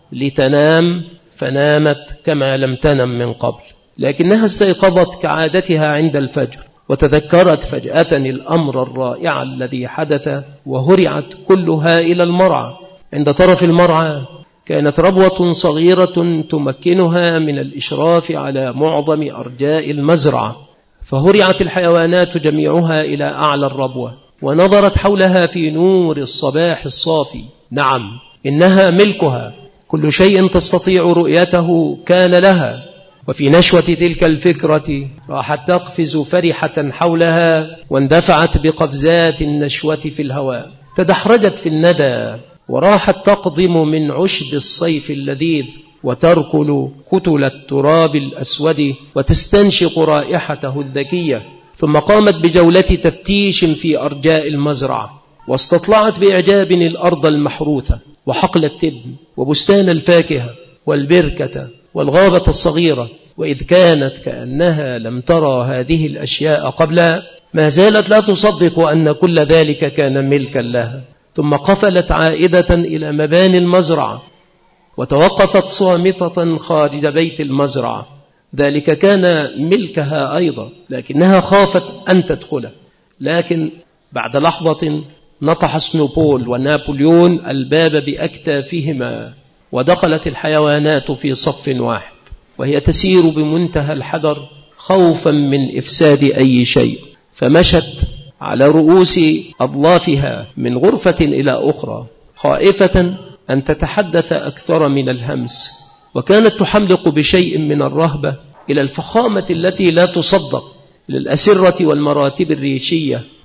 لتنام فنامت كما لم تنم من قبل. لكنها استيقظت كعادتها عند الفجر وتذكرت فجأة الأمر الرائع الذي حدث، وهرعت كلها إلى المرعى. عند طرف المرعى كانت ربوة صغيرة تمكنها من الإشراف على معظم أرجاء المزرعة، فهرعت الحيوانات جميعها إلى أعلى الربوة ونظرت حولها في نور الصباح الصافي. نعم، إنها ملكها، كل شيء تستطيع رؤيته كان لها. وفي نشوة تلك الفكرة راحت تقفز فرحة حولها واندفعت بقفزات النشوة في الهواء، تدحرجت في الندى وراحت تقضم من عشب الصيف اللذيذ وتركل كتل التراب الأسود وتستنشق رائحته الذكية. ثم قامت بجولة تفتيش في أرجاء المزرعة، واستطلعت بإعجاب الأرض المحروثة وحقل التبن وبستان الفاكهة والبركة والغابة الصغيرة. وإذ كانت كأنها لم ترى هذه الأشياء قبلها، ما زالت لا تصدق أن كل ذلك كان ملكا لها. ثم قفلت عائدة إلى مباني المزرعة وتوقفت صامتة خارج بيت المزرعة. ذلك كان ملكها أيضا، لكنها خافت أن تدخله. لكن بعد لحظة نطح سنوبول ونابليون الباب بأكتافهما، ودخلت الحيوانات في صف واحد وهي تسير بمنتهى الحذر خوفا من إفساد أي شيء. فمشت على رؤوس أضلافها من غرفة إلى أخرى خائفة أن تتحدث أكثر من الهمس، وكانت تحملق بشيء من الرهبة إلى الفخامة التي لا تصدق للأسرة والمراتب الريشية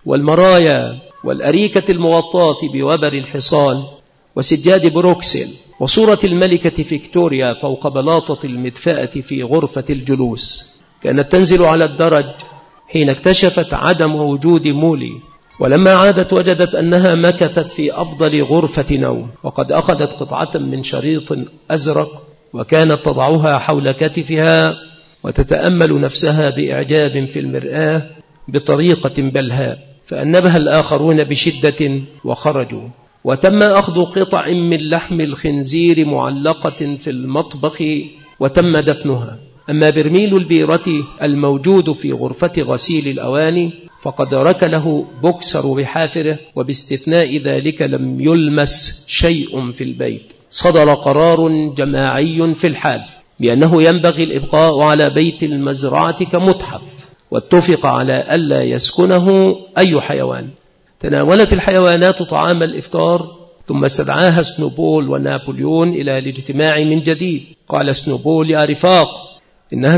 والمرايا والأريكة الموطاة بوبر الحصان وسجاد بروكسل وصورة الملكة فيكتوريا فوق بلاطة المدفأة في غرفة الجلوس. كانت تنزل على الدرج حين اكتشفت عدم وجود مولي، ولما عادت وجدت أنها مكثت في أفضل غرفة نوم، وقد أخذت قطعة من شريط أزرق وكانت تضعها حول كتفها وتتأمل نفسها بإعجاب في المرآة بطريقة بلهاء، فأنبها الآخرون بشدة وخرجوا. وتم أخذ قطع من لحم الخنزير معلقة في المطبخ وتم دفنها. أما برميل البيرة الموجود في غرفة غسيل الأواني فقد ركله بوكسر بحافره، وباستثناء ذلك لم يلمس شيء في البيت. صدر قرار جماعي في الحال بأنه ينبغي الإبقاء على بيت المزرعة كمتحف، واتفق على ألا يسكنه أي حيوان. تناولت الحيوانات طعام الإفطار، ثم استدعاها سنوبول ونابليون إلى الاجتماع من جديد. قال سنوبول: يا رفاق، إنها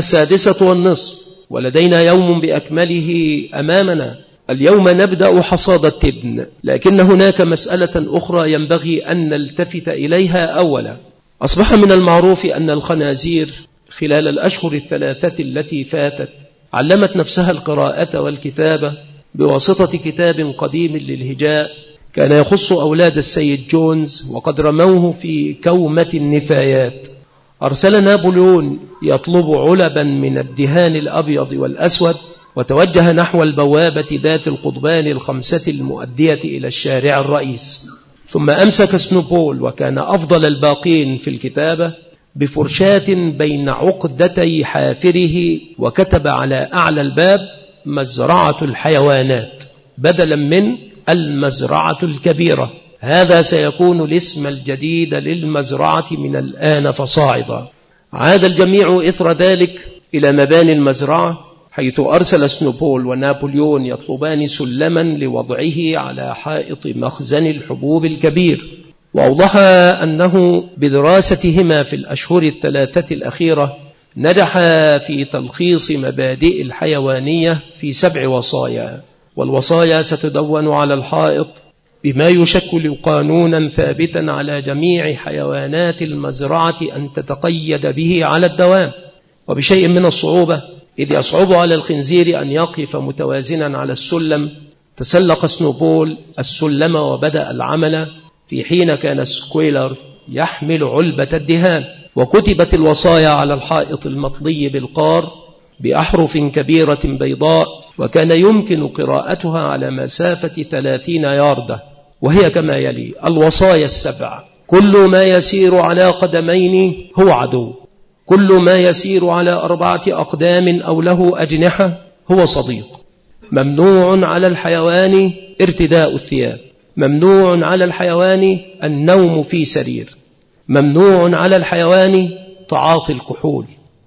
6:30 ولدينا يوم بأكمله أمامنا. اليوم نبدأ حصاد التبن، لكن هناك مسألة أخرى ينبغي أن نلتفت إليها أولا. أصبح من المعروف أن الخنازير خلال الأشهر 3 التي فاتت علمت نفسها القراءة والكتابة بواسطة كتاب قديم للهجاء كان يخص أولاد السيد جونز، وقد رموه في كومة النفايات. أرسل نابليون يطلب علبا من الدهان الأبيض والأسود، وتوجه نحو البوابة ذات القضبان ال5 المؤدية إلى الشارع الرئيس. ثم أمسك سنوبول، وكان أفضل الباقين في الكتابة، بفرشاة بين عقدتي حافره، وكتب على أعلى الباب: مزرعة الحيوانات، بدلا من المزرعة الكبيرة. هذا سيكون الاسم الجديد للمزرعة من الآن فصاعدا. عاد الجميع إثر ذلك إلى مباني المزرعة، حيث أرسل سنوبول ونابليون يطلبان سلما لوضعه على حائط مخزن الحبوب الكبير. وأوضح أنه بدراستهما في الأشهر 3 الأخيرة نجح في تلخيص مبادئ الحيوانية في 7 وصايا، والوصايا ستدون على الحائط بما يشكل قانونا ثابتا على جميع حيوانات المزرعة أن تتقيد به على الدوام. وبشيء من الصعوبة، إذ يصعب على الخنزير أن يقف متوازنا على السلم، تسلق سنوبول السلم وبدأ العمل، في حين كان سكويلر يحمل علبة الدهان. وكتبت الوصايا على الحائط المطلي بالقار بأحرف كبيرة بيضاء، وكان يمكن قراءتها على مسافة 30 ياردة، وهي كما يلي: الوصايا 7: كل ما يسير على قدمين هو عدو، كل ما يسير على 4 أقدام أو له أجنحة هو صديق، ممنوع على الحيوان ارتداء الثياب، ممنوع على الحيوان النوم في سرير، ممنوع على الحيوان تعاطي الكحول،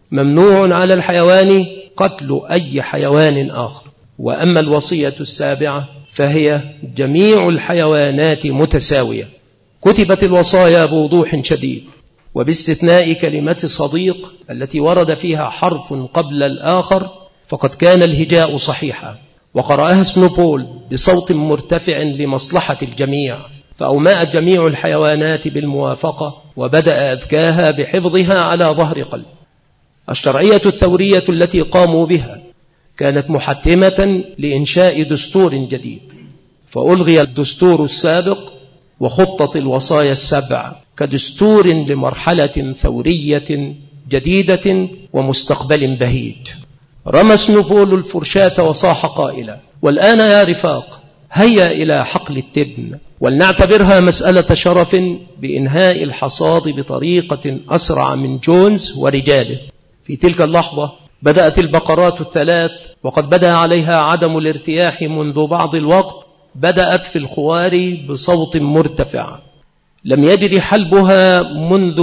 ممنوع على الحيوان قتل أي حيوان آخر. وأما الوصية 7 فهي: جميع الحيوانات متساوية. كتبت الوصايا بوضوح شديد، وباستثناء كلمة صديق التي ورد فيها حرف قبل الآخر فقد كان الهجاء صحيحا. وقرأها سنوبول بصوت مرتفع لمصلحة الجميع، فأومأت جميع الحيوانات بالموافقة، وبدأ أذكاها بحفظها على ظهر قلب. الشرعية الثورية التي قاموا بها كانت محتمة لإنشاء دستور جديد، فألغي الدستور السابق وخطت الوصايا 7 كدستور لمرحلة ثورية جديدة ومستقبل بهيج. رمى سنوبول الفرشاة وصاح قائلا: والآن يا رفاق، هيا إلى حقل التبن، ولنعتبرها مسألة شرف بإنهاء الحصاد بطريقة أسرع من جونز ورجاله. في تلك اللحظة بدأت البقرات ال3، وقد بدأ عليها عدم الارتياح منذ بعض الوقت. بدأت في الخوار بصوت مرتفع، لم يجري حلبها منذ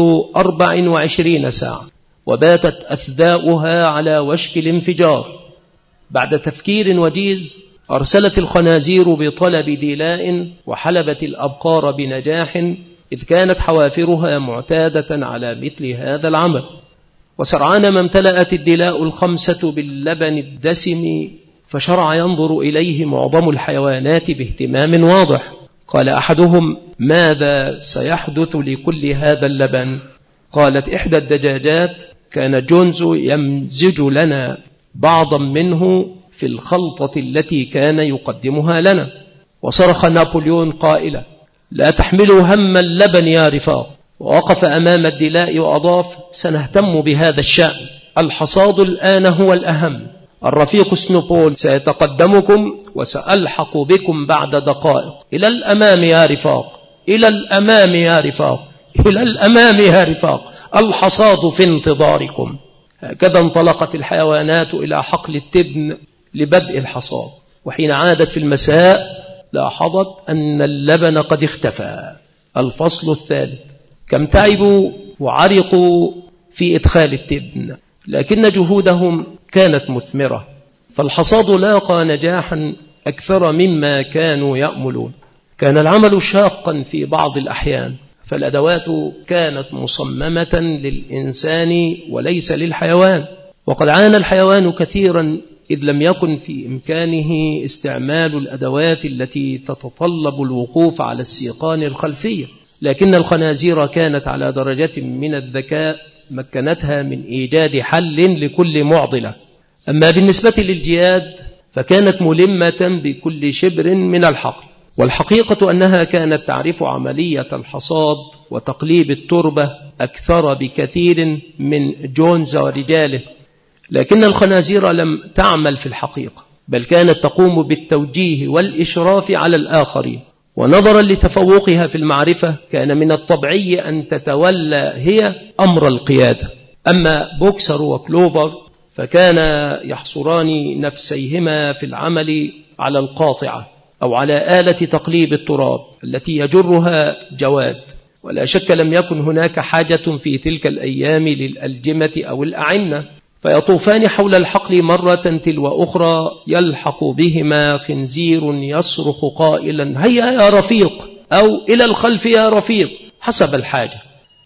24 ساعة، وباتت أثداؤها على وشك الانفجار. بعد تفكير وجيز أرسلت الخنازير بطلب ديلاء، وحلبت الأبقار بنجاح، إذ كانت حوافرها معتادة على مثل هذا العمل. وسرعان ما امتلأت الدلاء 5 باللبن الدسم فشرع ينظر إليه معظم الحيوانات باهتمام واضح. قال أحدهم: ماذا سيحدث لكل هذا اللبن؟ قالت إحدى الدجاجات: كان جونز يمزج لنا بعضا منه في الخلطة التي كان يقدمها لنا. وصرخ نابليون قائلا: لا تحملوا هم اللبن يا رفاق. ووقف أمام الدلاء وأضاف: سنهتم بهذا الشأن، الحصاد الآن هو الأهم. الرفيق سنوبول سيتقدمكم وسألحق بكم بعد دقائق. إلى الأمام يا رفاق، إلى الأمام يا رفاق، إلى الأمام يا رفاق، الحصاد في انتظاركم. هكذا انطلقت الحيوانات إلى حقل التبن لبدء الحصاد. وحين عادت في المساء لاحظت أن اللبن قد اختفى. الفصل الثالث: كم تعبوا وعرقوا في إدخال التبن، لكن جهودهم كانت مثمرة، فالحصاد لاقى نجاحا أكثر مما كانوا يأملون. كان العمل شاقا في بعض الأحيان، فالأدوات كانت مصممة للإنسان وليس للحيوان، وقد عانى الحيوان كثيرا إذ لم يكن في إمكانه استعمال الأدوات التي تتطلب الوقوف على السيقان الخلفية. لكن الخنازير كانت على درجة من الذكاء مكنتها من إيجاد حل لكل معضلة. أما بالنسبة للجياد فكانت ملمة بكل شبر من الحقل، والحقيقة أنها كانت تعرف عملية الحصاد وتقليب التربة أكثر بكثير من جونز ورجاله. لكن الخنازير لم تعمل في الحقيقة، بل كانت تقوم بالتوجيه والإشراف على الآخرين، ونظرا لتفوقها في المعرفة كان من الطبيعي أن تتولى هي أمر القيادة. أما بوكسر وكلوفر فكان يحصران نفسيهما في العمل على القاطعة أو على آلة تقليب التراب التي يجرها جواد. ولا شك لم يكن هناك حاجة في تلك الأيام للألجمة أو الأعنة، فيطوفان حول الحقل مرة تلو أخرى يلحق بهما خنزير يصرخ قائلا: هيا يا رفيق، أو إلى الخلف يا رفيق، حسب الحاجة.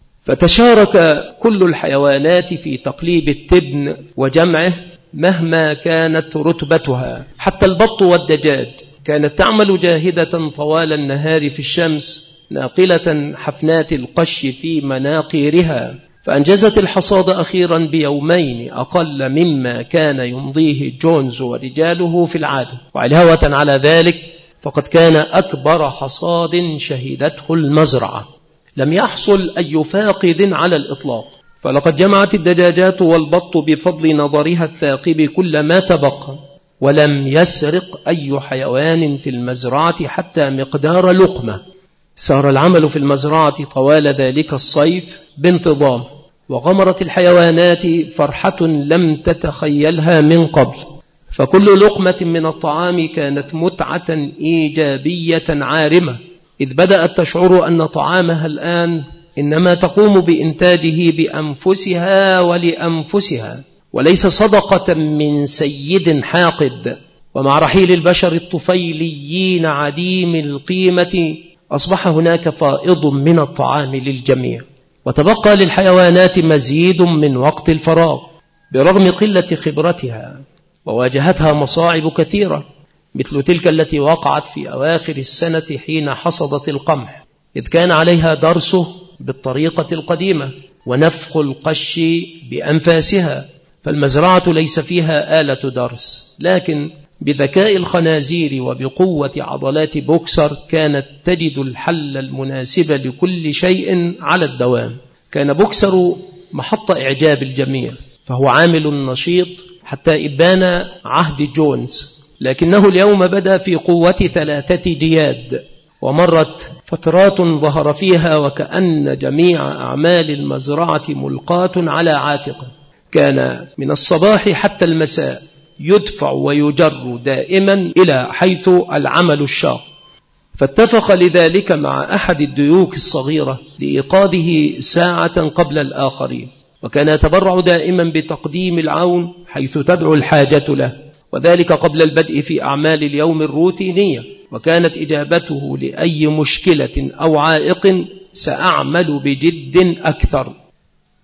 فتشارك كل الحيوانات في تقليب التبن وجمعه مهما كانت رتبتها. حتى البط والدجاج كانت تعمل جاهدة طوال النهار في الشمس، ناقلة حفنات القش في مناقيرها، فأنجزت الحصاد أخيرا بيومين أقل مما كان يمضيه جونز ورجاله في العادة. وعلاوة على ذلك فقد كان أكبر حصاد شهدته المزرعة. لم يحصل أي فاقد على الإطلاق، فلقد جمعت الدجاجات والبط بفضل نظرها الثاقب كل ما تبقى، ولم يسرق أي حيوان في المزرعة حتى مقدار لقمة. سار العمل في المزرعة طوال ذلك الصيف بانتظام، وغمرت الحيوانات فرحة لم تتخيلها من قبل، فكل لقمة من الطعام كانت متعة إيجابية عارمة، إذ بدأت تشعر أن طعامها الآن إنما تقوم بإنتاجه بأنفسها ولأنفسها، وليس صدقة من سيد حاقد. ومع رحيل البشر الطفيليين عديم القيمة أصبح هناك فائض من الطعام للجميع، وتبقى للحيوانات مزيد من وقت الفراغ برغم قلة خبرتها. وواجهتها مصاعب كثيرة، مثل تلك التي وقعت في أواخر السنة حين حصدت القمح، إذ كان عليها درسه بالطريقة القديمة ونفخ القش بأنفاسها، فالمزرعة ليس فيها آلة درس، لكن بذكاء الخنازير وبقوة عضلات بوكسر كانت تجد الحل المناسب لكل شيء على الدوام. كان بوكسر محط إعجاب الجميع، فهو عامل نشيط حتى إبان عهد جونز، لكنه اليوم بدأ في قوة 3 جياد، ومرت فترات ظهر فيها وكأن جميع أعمال المزرعة ملقاة على عاتقه. كان من الصباح حتى المساء يدفع ويجر دائما إلى حيث العمل الشاق، فاتفق لذلك مع أحد الديوك الصغيرة لإيقاظه ساعة قبل الآخرين، وكان يتبرع دائما بتقديم العون حيث تدعو الحاجة له، وذلك قبل البدء في أعمال اليوم الروتينية. وكانت إجابته لأي مشكلة أو عائق: سأعمل بجد أكثر.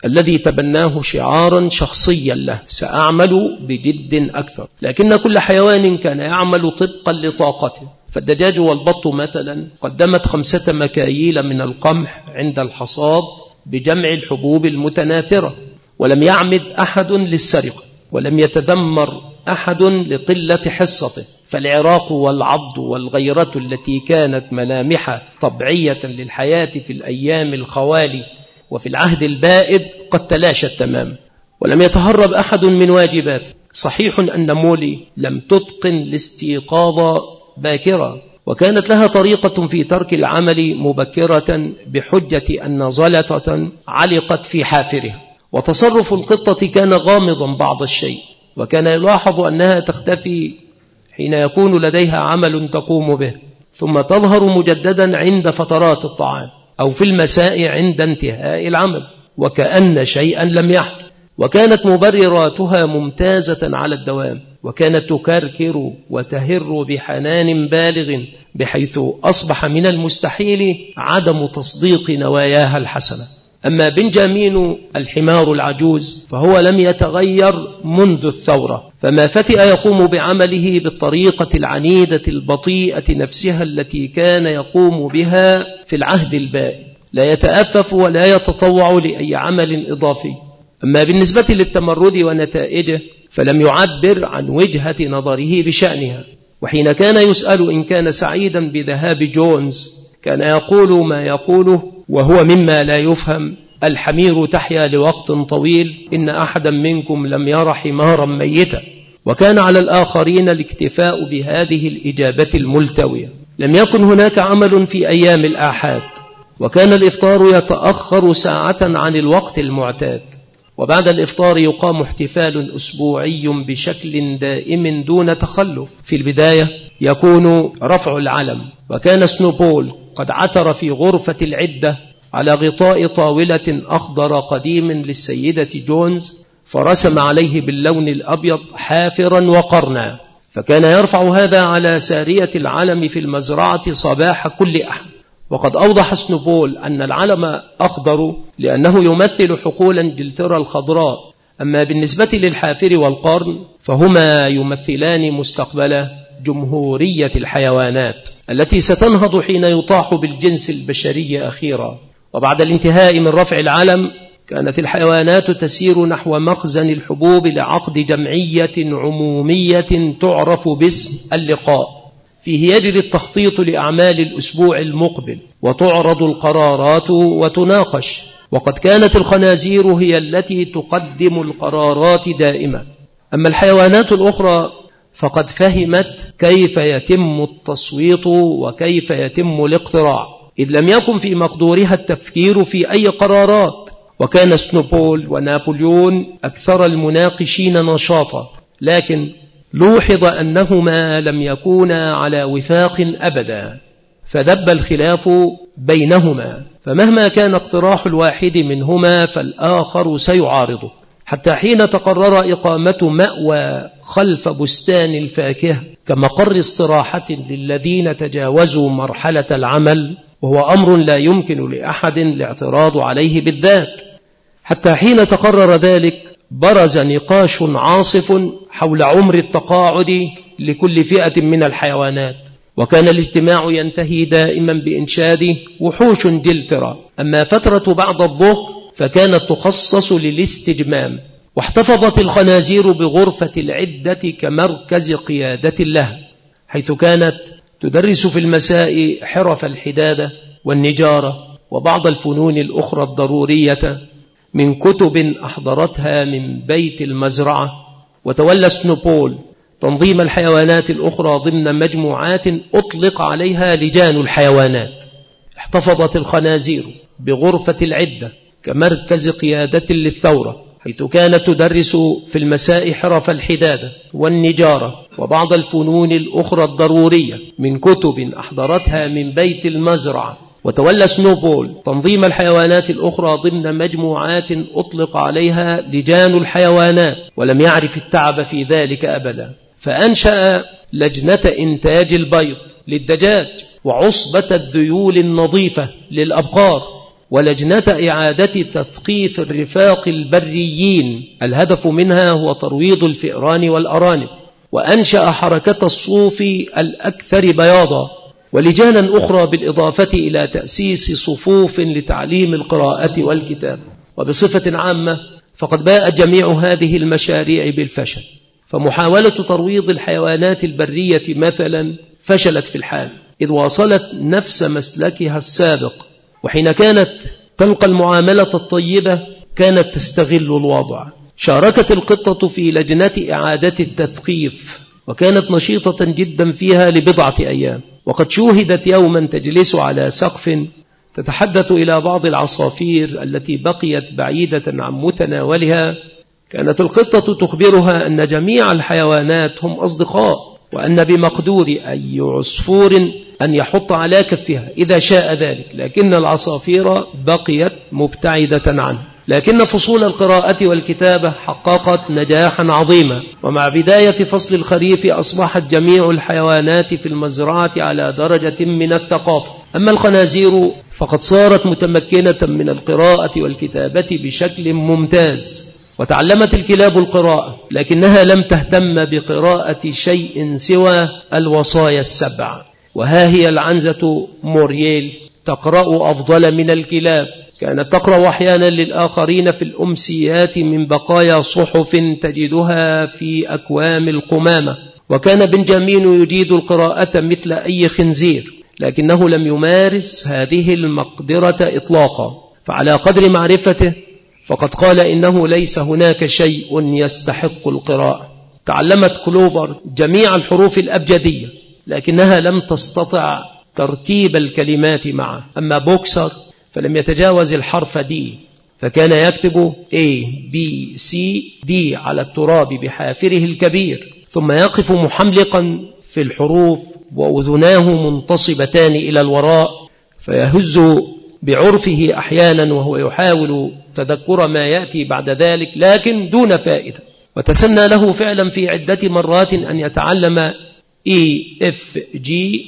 الذي تبناه شعارا شخصيا له: سأعمل بجد أكثر. لكن كل حيوان كان يعمل طبقا لطاقته. فالدجاج والبط مثلا قدمت 5 مكاييل من القمح عند الحصاد بجمع الحبوب المتناثرة، ولم يعمد أحد للسرقة، ولم يتذمر أحد لقلة حصته. فالعراق والعض والغيرة التي كانت ملامح طبيعية للحياة في الأيام الخوالي وفي العهد البائد قد تلاشت تماما، ولم يتهرب أحد من واجباته. صحيح أن مولي لم تتقن الاستيقاظ باكرا، وكانت لها طريقة في ترك العمل مبكرة بحجة أن زلطة علقت في حافرها. وتصرف القطة كان غامضا بعض الشيء، وكان يلاحظ أنها تختفي حين يكون لديها عمل تقوم به، ثم تظهر مجددا عند فترات الطعام أو في المساء عند انتهاء العمل، وكأن شيئا لم يحدث. وكانت مبرراتها ممتازة على الدوام، وكانت تكركر وتهر بحنان بالغ، بحيث أصبح من المستحيل عدم تصديق نواياها الحسنة. أما بنجامين الحمار العجوز فهو لم يتغير منذ الثورة، فما فتئ يقوم بعمله بالطريقة العنيدة البطيئة نفسها التي كان يقوم بها في العهد البائد، لا يتأفف ولا يتطوع لأي عمل إضافي. أما بالنسبة للتمرد ونتائجه فلم يعبر عن وجهة نظره بشأنها. وحين كان يسأل إن كان سعيدا بذهاب جونز كان يقول ما يقوله وهو مما لا يفهم: الحمير تحيا لوقت طويل، إن أحدا منكم لم ير حمارا ميتا. وكان على الآخرين الاكتفاء بهذه الإجابة الملتوية. لم يكن هناك عمل في أيام الآحاد، وكان الإفطار يتأخر ساعة عن الوقت المعتاد، وبعد الإفطار يقام احتفال أسبوعي بشكل دائم دون تخلف. في البداية يكون رفع العلم، وكان سنوبول قد عثر في غرفة العدة على غطاء طاولة أخضر قديم للسيدة جونز، فرسم عليه باللون الأبيض حافرا وقرنا، فكان يرفع هذا على سارية العلم في المزرعة صباح كل أحد. وقد أوضح سنوبول أن العلم أخضر لأنه يمثل حقول إنجلترا الخضراء، أما بالنسبة للحافر والقرن فهما يمثلان مستقبل جمهورية الحيوانات التي ستنهض حين يطاح بالجنس البشري أخيرا. وبعد الانتهاء من رفع العلم كانت الحيوانات تسير نحو مخزن الحبوب لعقد جمعية عمومية تعرف باسم اللقاء، فيه يجري التخطيط لأعمال الأسبوع المقبل، وتعرض القرارات وتناقش. وقد كانت الخنازير هي التي تقدم القرارات دائما. أما الحيوانات الأخرى فقد فهمت كيف يتم التصويت وكيف يتم الاقتراع، إذ لم يكن في مقدورها التفكير في أي قرارات. وكان سنوبول ونابليون أكثر المناقشين نشاطا، لكن لوحظ أنهما لم يكونا على وفاق أبدا، فدب الخلاف بينهما، فمهما كان اقتراح الواحد منهما فالآخر سيعارضه، حتى حين تقرر إقامة مأوى خلف بستان الفاكهة كمقر استراحة للذين تجاوزوا مرحلة العمل، وهو أمر لا يمكن لأحد الاعتراض عليه بالذات. حتى حين تقرر ذلك برز نقاش عاصف حول عمر التقاعد لكل فئة من الحيوانات، وكان الاجتماع ينتهي دائما بإنشاد وحوش إنجلترا. أما فترة بعد الظهر فكانت تخصص للاستجمام، واحتفظت الخنازير بغرفة العدة كمركز قيادة لها، حيث كانت تدرس في المساء حرف الحدادة والنجارة وبعض الفنون الأخرى الضرورية من كتب أحضرتها من بيت المزرعة. وتولى سنوبول تنظيم الحيوانات الأخرى ضمن مجموعات أطلق عليها لجان الحيوانات. احتفظت الخنازير بغرفة العدة كمركز قيادة للثورة، حيث كانت تدرس في المساء حرف الحدادة والنجارة وبعض الفنون الأخرى الضرورية من كتب أحضرتها من بيت المزرعة. وتولى سنوبول تنظيم الحيوانات الأخرى ضمن مجموعات أطلق عليها لجان الحيوانات، ولم يعرف التعب في ذلك أبدا، فأنشأ لجنة إنتاج البيض للدجاج وعصبة الذيول النظيفة للأبقار، ولجنة إعادة تثقيف الرفاق البريين الهدف منها هو ترويض الفئران والأرانب، وأنشأ حركة الصوف الأكثر بياضا، ولجانا أخرى بالإضافة إلى تأسيس صفوف لتعليم القراءة والكتاب. وبصفة عامة فقد باءت جميع هذه المشاريع بالفشل، فمحاولة ترويض الحيوانات البرية مثلا فشلت في الحال، إذ واصلت نفس مسلكها السابق، وحين كانت تلقى المعاملة الطيبة كانت تستغل الوضع. شاركت القطة في لجنة إعادة التثقيف، وكانت نشيطة جدا فيها لبضعة أيام، وقد شوهدت يوما تجلس على سقف تتحدث إلى بعض العصافير التي بقيت بعيدة عن متناولها. كانت القطة تخبرها أن جميع الحيوانات هم أصدقاء، وأن بمقدور أي عصفور أن يحط على كفها إذا شاء ذلك، لكن العصافير بقيت مبتعدة عنه. لكن فصول القراءة والكتابة حققت نجاحا عظيما، ومع بداية فصل الخريف أصبحت جميع الحيوانات في المزرعة على درجة من الثقافة. أما الخنازير فقد صارت متمكنة من القراءة والكتابة بشكل ممتاز، وتعلمت الكلاب القراءة، لكنها لم تهتم بقراءة شيء سوى الوصايا السبع. وها هي العنزة مورييل تقرأ أفضل من الكلاب، كانت تقرأ أحيانا للآخرين في الأمسيات من بقايا صحف تجدها في أكوام القمامة. وكان بنجامين يجيد القراءة مثل أي خنزير، لكنه لم يمارس هذه المقدرة إطلاقا، فعلى قدر معرفته فقد قال إنه ليس هناك شيء يستحق القراءة. تعلمت كلوفر جميع الحروف الأبجدية، لكنها لم تستطع ترتيب الكلمات معه. أما بوكسر فلم يتجاوز الحرف دي، فكان يكتب A B C D على التراب بحافره الكبير، ثم يقف محملقا في الحروف وأذناه منتصبتان إلى الوراء، فيهز بعرفه أحيانا وهو يحاول تذكر ما يأتي بعد ذلك، لكن دون فائدة. وتسنى له فعلا في عدة مرات أن يتعلم E F G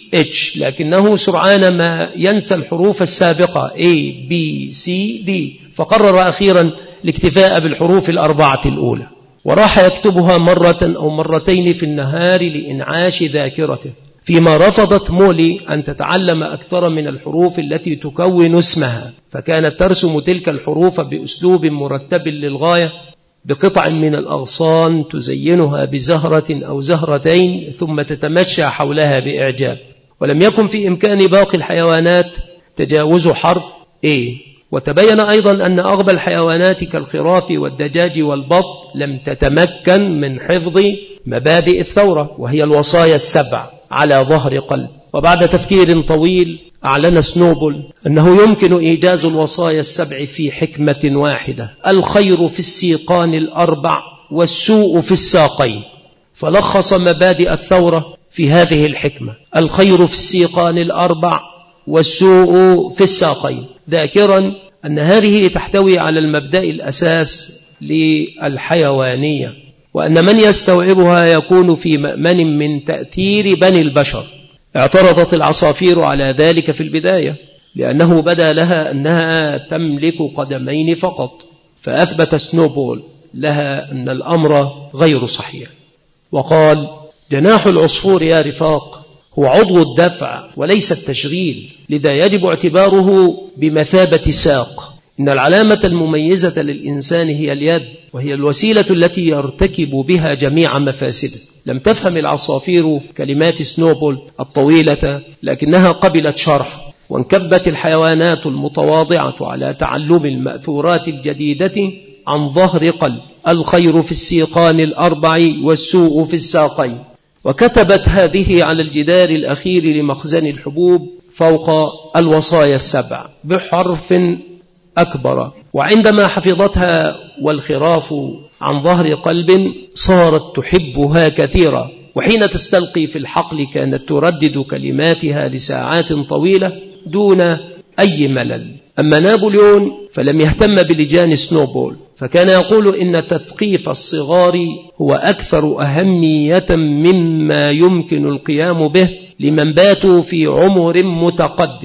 H، لكنه سرعان ما ينسى الحروف السابقة A B C D، فقرر أخيرا الاكتفاء بالحروف الأربعة الأولى، وراح يكتبها مرة أو مرتين في النهار لإنعاش ذاكرته، فيما رفضت مولي أن تتعلم أكثر من الحروف التي تكون اسمها، فكانت ترسم تلك الحروف بأسلوب مرتب للغاية، بقطع من الأغصان تزينها بزهرة أو زهرتين ثم تتمشى حولها بإعجاب. ولم يكن في إمكان باقي الحيوانات تجاوز حرف A. وتبين أيضا أن أغبى الحيوانات كالخراف والدجاج والبط لم تتمكن من حفظ مبادئ الثورة، وهي الوصايا السبع على ظهر قلب. وبعد تفكير طويل أعلن سنوبل أنه يمكن إيجاز الوصايا السبع في حكمة واحدة: الخير في السيقان الأربع والسوء في الساقين. فلخص مبادئ الثورة في هذه الحكمة: الخير في السيقان الأربع والسوء في الساقين، ذاكرا أن هذه تحتوي على المبدأ الأساس للحيوانية، وأن من يستوعبها يكون في مأمن من تأثير بني البشر. اعترضت العصافير على ذلك في البداية، لأنه بدا لها أنها تملك قدمين فقط، فأثبت سنوبول لها أن الأمر غير صحيح، وقال: جناح العصفور يا رفاق هو عضو الدفع وليس التشغيل، لذا يجب اعتباره بمثابة ساق. إن العلامة المميزة للإنسان هي اليد، وهي الوسيلة التي يرتكب بها جميع مفاسده. لم تفهم العصافير كلمات سنوبول الطويلة، لكنها قبلت شرح، وانكبت الحيوانات المتواضعة على تعلم المأثورات الجديدة عن ظهر قلب: الخير في السيقان الأربع والسوء في الساقين. وكتبت هذه على الجدار الأخير لمخزن الحبوب فوق الوصايا السبع بحرف أكبر. وعندما حفظتها والخراف عن ظهر قلب صارت تحبها كثيرا، وحين تستلقي في الحقل كانت تردد كلماتها لساعات طويلة دون أي ملل. أما نابليون فلم يهتم بلجان سنوبول، فكان يقول إن تثقيف الصغار هو أكثر أهمية مما يمكن القيام به لمن باتوا في عمر متقدم،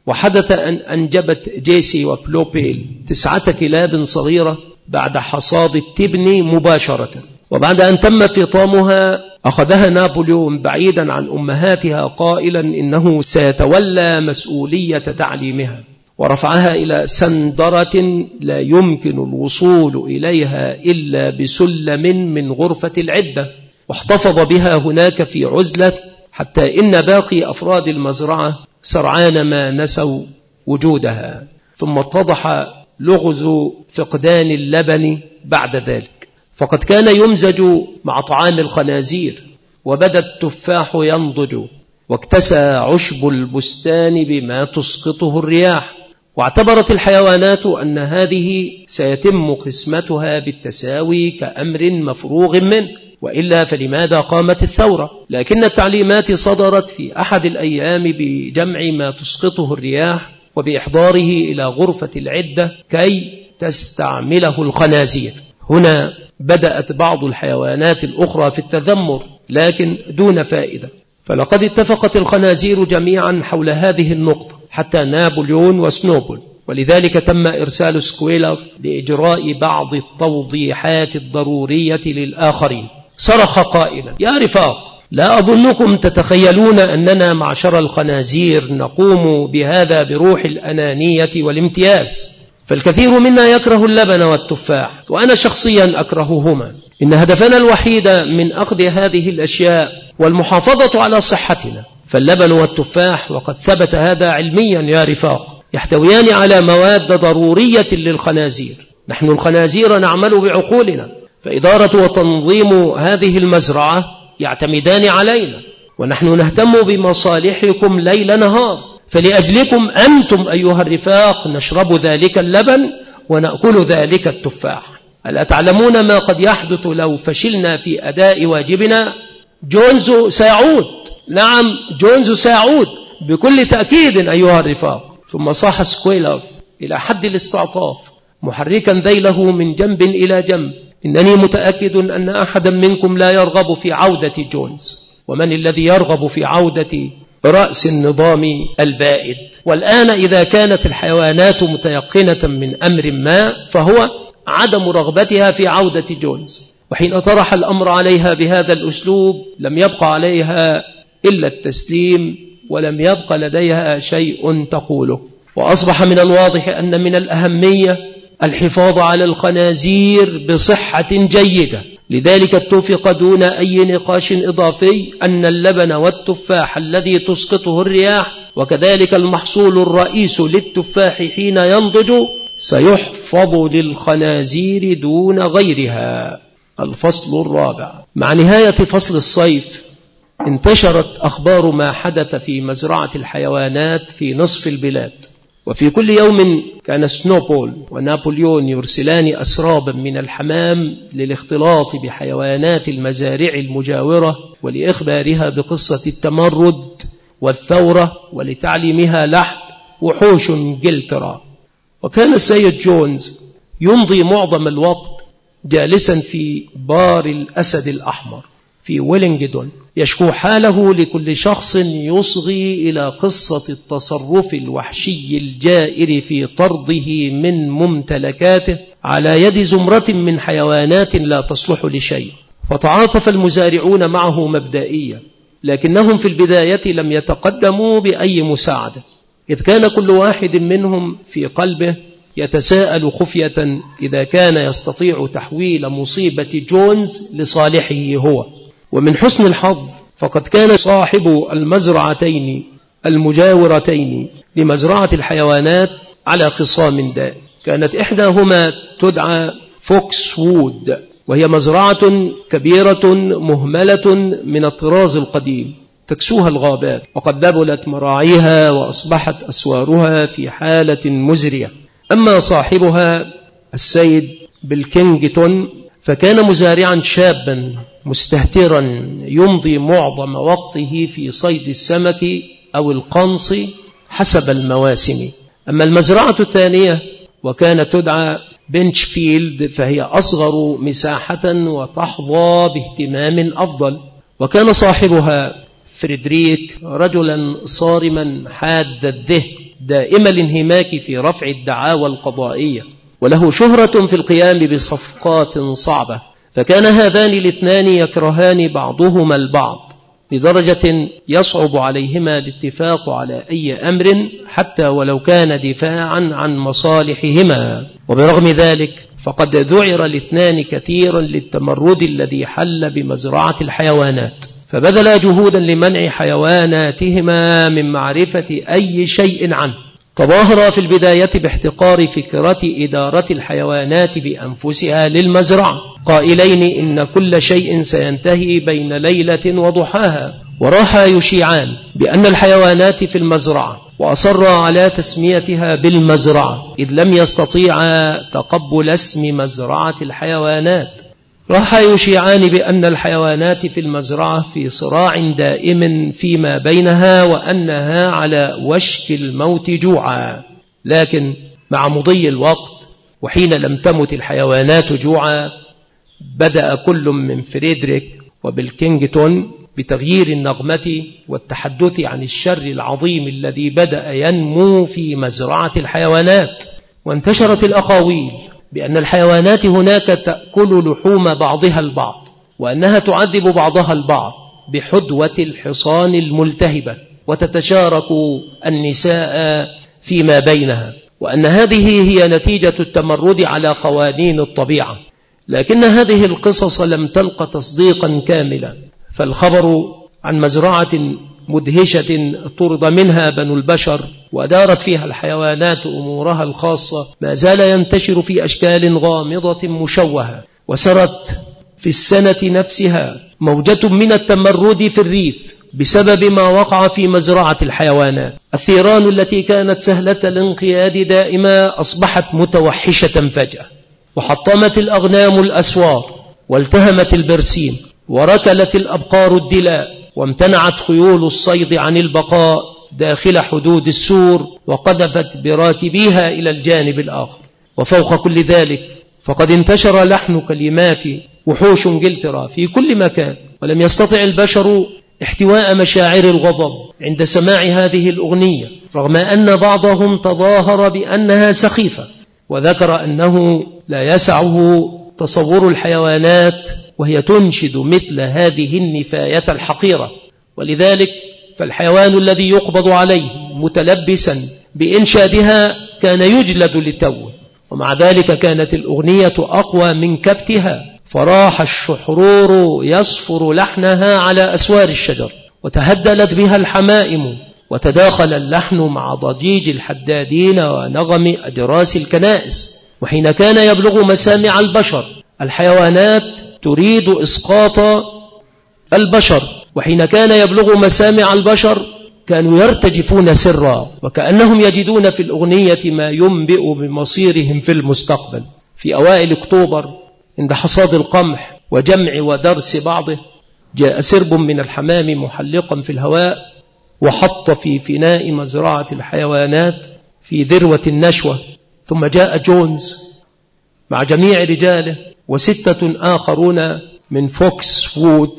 وحدث أن أنجبت جيسي وبلوبيل 9 كلاب صغيرة بعد حصاد التبن مباشرة. وبعد أن تم فطامها أخذها نابليون بعيدا عن أمهاتها قائلا إنه سيتولى مسؤولية تعليمها، ورفعها إلى سندرة لا يمكن الوصول إليها إلا بسلم من غرفة العدة، واحتفظ بها هناك في عزلة حتى إن باقي أفراد المزرعة سرعان ما نسوا وجودها. ثم اتضح لغز فقدان اللبن بعد ذلك، فقد كان يمزج مع طعام الخنازير، وبدا التفاح ينضج، واكتسى عشب البستان بما تسقطه الرياح. واعتبرت الحيوانات أن هذه سيتم قسمتها بالتساوي كأمر مفروغ منه، وإلا فلماذا قامت الثورة؟ لكن التعليمات صدرت في أحد الأيام بجمع ما تسقطه الرياح وبإحضاره إلى غرفة العدة كي تستعمله الخنازير. هنا بدأت بعض الحيوانات الأخرى في التذمر، لكن دون فائدة، فلقد اتفقت الخنازير جميعا حول هذه النقطة حتى نابليون وسنوبل، ولذلك تم إرسال سكويلر لإجراء بعض التوضيحات الضرورية للآخرين. صرخ قائلا: يا رفاق، لا أظنكم تتخيلون أننا معشر الخنازير نقوم بهذا بروح الأنانية والامتياز، فالكثير منا يكره اللبن والتفاح، وأنا شخصيا أكرههما. إن هدفنا الوحيد من أخذ هذه الأشياء والمحافظة على صحتنا، فاللبن والتفاح، وقد ثبت هذا علميا يا رفاق، يحتويان على مواد ضرورية للخنازير. نحن الخنازير نعمل بعقولنا، فإدارة وتنظيم هذه المزرعة يعتمدان علينا، ونحن نهتم بمصالحكم ليل نهار، فلأجلكم أنتم أيها الرفاق نشرب ذلك اللبن ونأكل ذلك التفاح. ألا تعلمون ما قد يحدث لو فشلنا في أداء واجبنا؟ جونز سيعود، نعم جونز سيعود بكل تأكيد أيها الرفاق. ثم صاح سكويلر إلى حد الاستعطاف محركا ذيله من جنب إلى جنب: إنني متأكد أن أحدا منكم لا يرغب في عودة جونز، ومن الذي يرغب في عودة رأس النظام البائد؟ والآن إذا كانت الحيوانات متيقنة من أمر ما فهو عدم رغبتها في عودة جونز، وحين طرح الأمر عليها بهذا الأسلوب لم يبقى عليها إلا التسليم، ولم يبقى لديها شيء تقوله. وأصبح من الواضح أن من الأهمية الحفاظ على الخنازير بصحة جيدة، لذلك اتفق دون أي نقاش إضافي أن اللبن والتفاح الذي تسقطه الرياح، وكذلك المحصول الرئيس للتفاح حين ينضج، سيحفظ للخنازير دون غيرها. الفصل الرابع. مع نهاية فصل الصيف انتشرت أخبار ما حدث في مزرعة الحيوانات في نصف البلاد، وفي كل يوم كان سنوبول ونابليون يرسلان أسرابا من الحمام للاختلاط بحيوانات المزارع المجاورة ولإخبارها بقصة التمرد والثورة ولتعليمها لحن وحوش إنجلترا. وكان السيد جونز يمضي معظم الوقت جالسا في بار الأسد الأحمر في ويلينغدون يشكو حاله لكل شخص يصغي إلى قصة التصرف الوحشي الجائر في طرده من ممتلكاته على يد زمرة من حيوانات لا تصلح لشيء. فتعاطف المزارعون معه مبدئيا، لكنهم في البداية لم يتقدموا بأي مساعدة، إذ كان كل واحد منهم في قلبه يتساءل خفية إذا كان يستطيع تحويل مصيبة جونز لصالحه هو. ومن حسن الحظ فقد كان صاحب المزرعتين المجاورتين لمزرعة الحيوانات على خصام دائم. كانت إحداهما تدعى فوكس وود، وهي مزرعة كبيرة مهملة من الطراز القديم تكسوها الغابات، وقد ذبلت مراعيها وأصبحت أسوارها في حالة مزرية. أما صاحبها السيد بلكينغتون فكان مزارعا شابا مستهترا يمضي معظم وقته في صيد السمك أو القنص حسب المواسم. أما المزرعة الثانية وكانت تدعى بنشفيلد فهي أصغر مساحة وتحظى باهتمام أفضل، وكان صاحبها فريدريك رجلا صارما حاد الذهن دائم الانهماك في رفع الدعاوى القضائية، وله شهرة في القيام بصفقات صعبة. فكان هذان الاثنان يكرهان بعضهما البعض لدرجة يصعب عليهما الاتفاق على أي أمر حتى ولو كان دفاعا عن مصالحهما. وبرغم ذلك فقد ذعر الاثنان كثيرا للتمرد الذي حل بمزرعة الحيوانات، فبذلا جهودا لمنع حيواناتهما من معرفة أي شيء عنه. تظاهر في البداية باحتقار فكرة إدارة الحيوانات بأنفسها للمزرعة، قائلين إن كل شيء سينتهي بين ليلة وضحاها، وراح يشيعان بأن الحيوانات في المزرعة، وأصر على تسميتها بالمزرعة إذ لم يستطيع تقبل اسم مزرعة الحيوانات. راح يشيعان بأن الحيوانات في المزرعة في صراع دائم فيما بينها، وأنها على وشك الموت جوعا. لكن مع مضي الوقت وحين لم تمت الحيوانات جوعا، بدأ كل من فريدريك وبيلكينغتون بتغيير النغمة والتحدث عن الشر العظيم الذي بدأ ينمو في مزرعة الحيوانات. وانتشرت الأقاويل بأن الحيوانات هناك تأكل لحوم بعضها البعض، وأنها تعذب بعضها البعض بحدوة الحصان الملتهبة، وتتشارك النساء فيما بينها، وأن هذه هي نتيجة التمرد على قوانين الطبيعة. لكن هذه القصص لم تلق تصديقا كاملا، فالخبر عن مزرعة مدهشة طرد منها بنو البشر وأدارت فيها الحيوانات أمورها الخاصة ما زال ينتشر في أشكال غامضة مشوهة. وسرت في السنة نفسها موجة من التمرد في الريف بسبب ما وقع في مزرعة الحيوانات. الثيران التي كانت سهلة الانقياد دائما أصبحت متوحشة فجأة، وحطمت الأغنام الأسوار، والتهمت البرسيم، وركلت الأبقار الدلاء، وامتنعت خيول الصيد عن البقاء داخل حدود السور، وقذفت براكبيها إلى الجانب الآخر. وفوق كل ذلك فقد انتشر لحن كلمات وحوش إنجلترا في كل مكان، ولم يستطع البشر احتواء مشاعر الغضب عند سماع هذه الأغنية، رغم أن بعضهم تظاهر بأنها سخيفة، وذكر أنه لا يسعه تصور الحيوانات وهي تنشد مثل هذه النفاية الحقيرة. ولذلك فالحيوان الذي يقبض عليه متلبسا بإنشادها كان يجلد للتو، ومع ذلك كانت الأغنية أقوى من كبتها، فراح الشحرور يصفر لحنها على أسوار الشجر، وتهدلت بها الحمائم، وتداخل اللحن مع ضجيج الحدادين ونغم أجراس الكنائس. وحين كان يبلغ مسامع البشر الحيوانات تريد إسقاط البشر، وحين كان يبلغ مسامع البشر كانوا يرتجفون سرا، وكأنهم يجدون في الأغنية ما ينبئ بمصيرهم في المستقبل. في أوائل أكتوبر عند حصاد القمح وجمع ودرس بعضه، جاء سرب من الحمام محلقا في الهواء، وحط في فناء مزرعة الحيوانات في ذروة النشوة. ثم جاء جونز مع جميع رجاله وستة آخرون من فوكس وود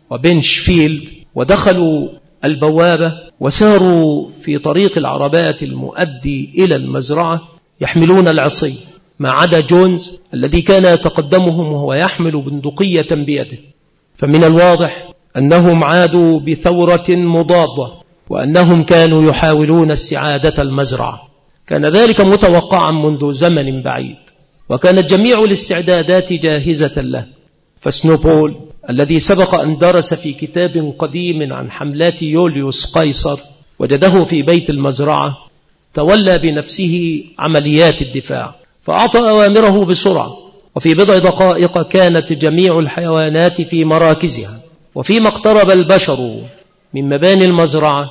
وبنشفيلد، ودخلوا البوابة وساروا في طريق العربات المؤدي إلى المزرعة يحملون العصي، ما عدا جونز الذي كان يتقدمهم وهو يحمل بندقية بيده. فمن الواضح أنهم عادوا بثورة مضادة، وأنهم كانوا يحاولون استعادة المزرعة. كان ذلك متوقعا منذ زمن بعيد، وكانت جميع الاستعدادات جاهزة له. فسنوبول الذي سبق أن درس في كتاب قديم عن حملات يوليوس قيصر وجده في بيت المزرعة، تولى بنفسه عمليات الدفاع، فأعطى أوامره بسرعة، وفي بضع دقائق كانت جميع الحيوانات في مراكزها. وفيما اقترب البشر من مباني المزرعة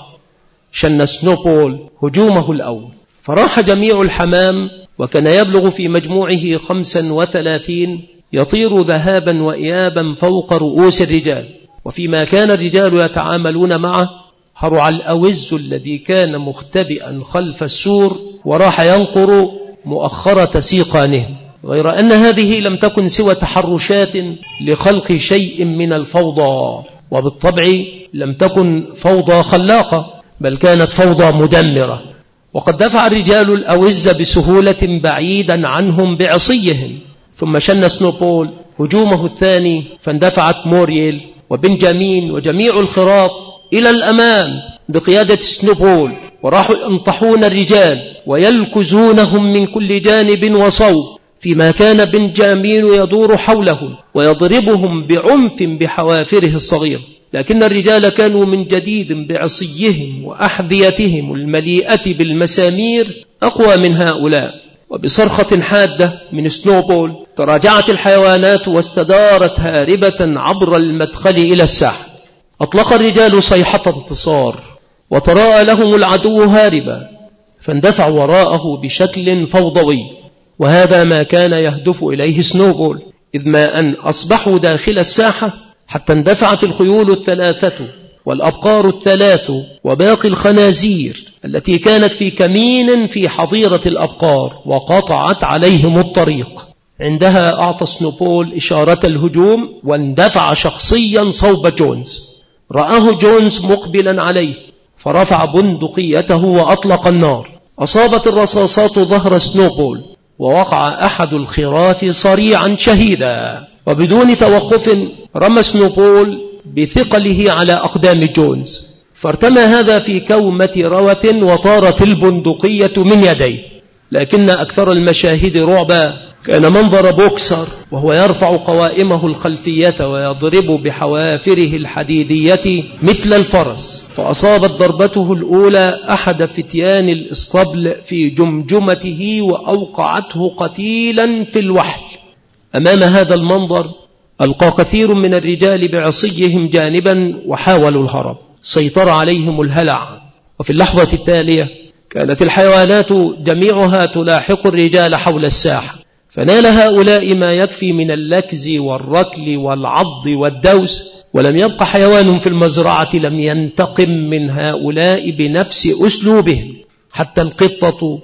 شن سنوبول هجومه الأول، فراح جميع الحمام، وكان يبلغ في مجموعه 35، يطير ذهابا وإيابا فوق رؤوس الرجال. وفيما كان الرجال يتعاملون معه، هرع الأوز الذي كان مختبئا خلف السور وراح ينقر مؤخرة سيقانه، غير أن هذه لم تكن سوى تحرشات لخلق شيء من الفوضى، وبالطبع لم تكن فوضى خلاقة، بل كانت فوضى مدمرة. وقد دفع الرجال الأوز بسهولة بعيدا عنهم بعصيهم. ثم شن سنوبول هجومه الثاني، فاندفعت موريل وبنجامين وجميع الخراف إلى الأمام بقيادة سنوبول، وراحوا ينطحون الرجال ويلكزونهم من كل جانب وصوب، فيما كان بنجامين يدور حولهم ويضربهم بعنف بحوافره الصغيرة. لكن الرجال كانوا من جديد بعصيهم وأحذيتهم المليئة بالمسامير أقوى من هؤلاء. وبصرخة حادة من سنوبول تراجعت الحيوانات واستدارت هاربة عبر المدخل إلى الساحة. أطلق الرجال صيحة انتصار وتراءى لهم العدو هاربا، فاندفعوا وراءه بشكل فوضوي، وهذا ما كان يهدف إليه سنوبول، إذ ما أن أصبحوا داخل الساحة حتى اندفعت الخيول الثلاثة والأبقار الثلاث وباقي الخنازير التي كانت في كمين في حظيرة الأبقار وقطعت عليهم الطريق. عندها أعطى سنوبول إشارة الهجوم واندفع شخصيا صوب جونز. رآه جونز مقبلا عليه فرفع بندقيته وأطلق النار. أصابت الرصاصات ظهر سنوبول ووقع أحد الخراف صريعا شهيدا، وبدون توقف رمى سنوبول بثقله على أقدام جونز، فارتمى هذا في كومة روث وطارت البندقية من يديه. لكن أكثر المشاهد رعبا كان منظر بوكسر وهو يرفع قوائمه الخلفية ويضرب بحوافره الحديدية مثل الفرس، فأصابت ضربته الأولى أحد فتيان الإسطبل في جمجمته وأوقعته قتيلا في الوحل. أمام هذا المنظر ألقى كثير من الرجال بعصيهم جانبا وحاولوا الهرب، سيطر عليهم الهلع. وفي اللحظة التالية كانت الحيوانات جميعها تلاحق الرجال حول الساحة، فنال هؤلاء ما يكفي من اللكز والركل والعض والدوس، ولم يبق حيوان في المزرعة لم ينتقم من هؤلاء بنفس أسلوبهم. حتى القطة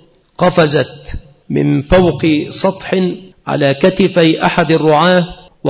قفزت من فوق سطح على كتفي أحد الرعاة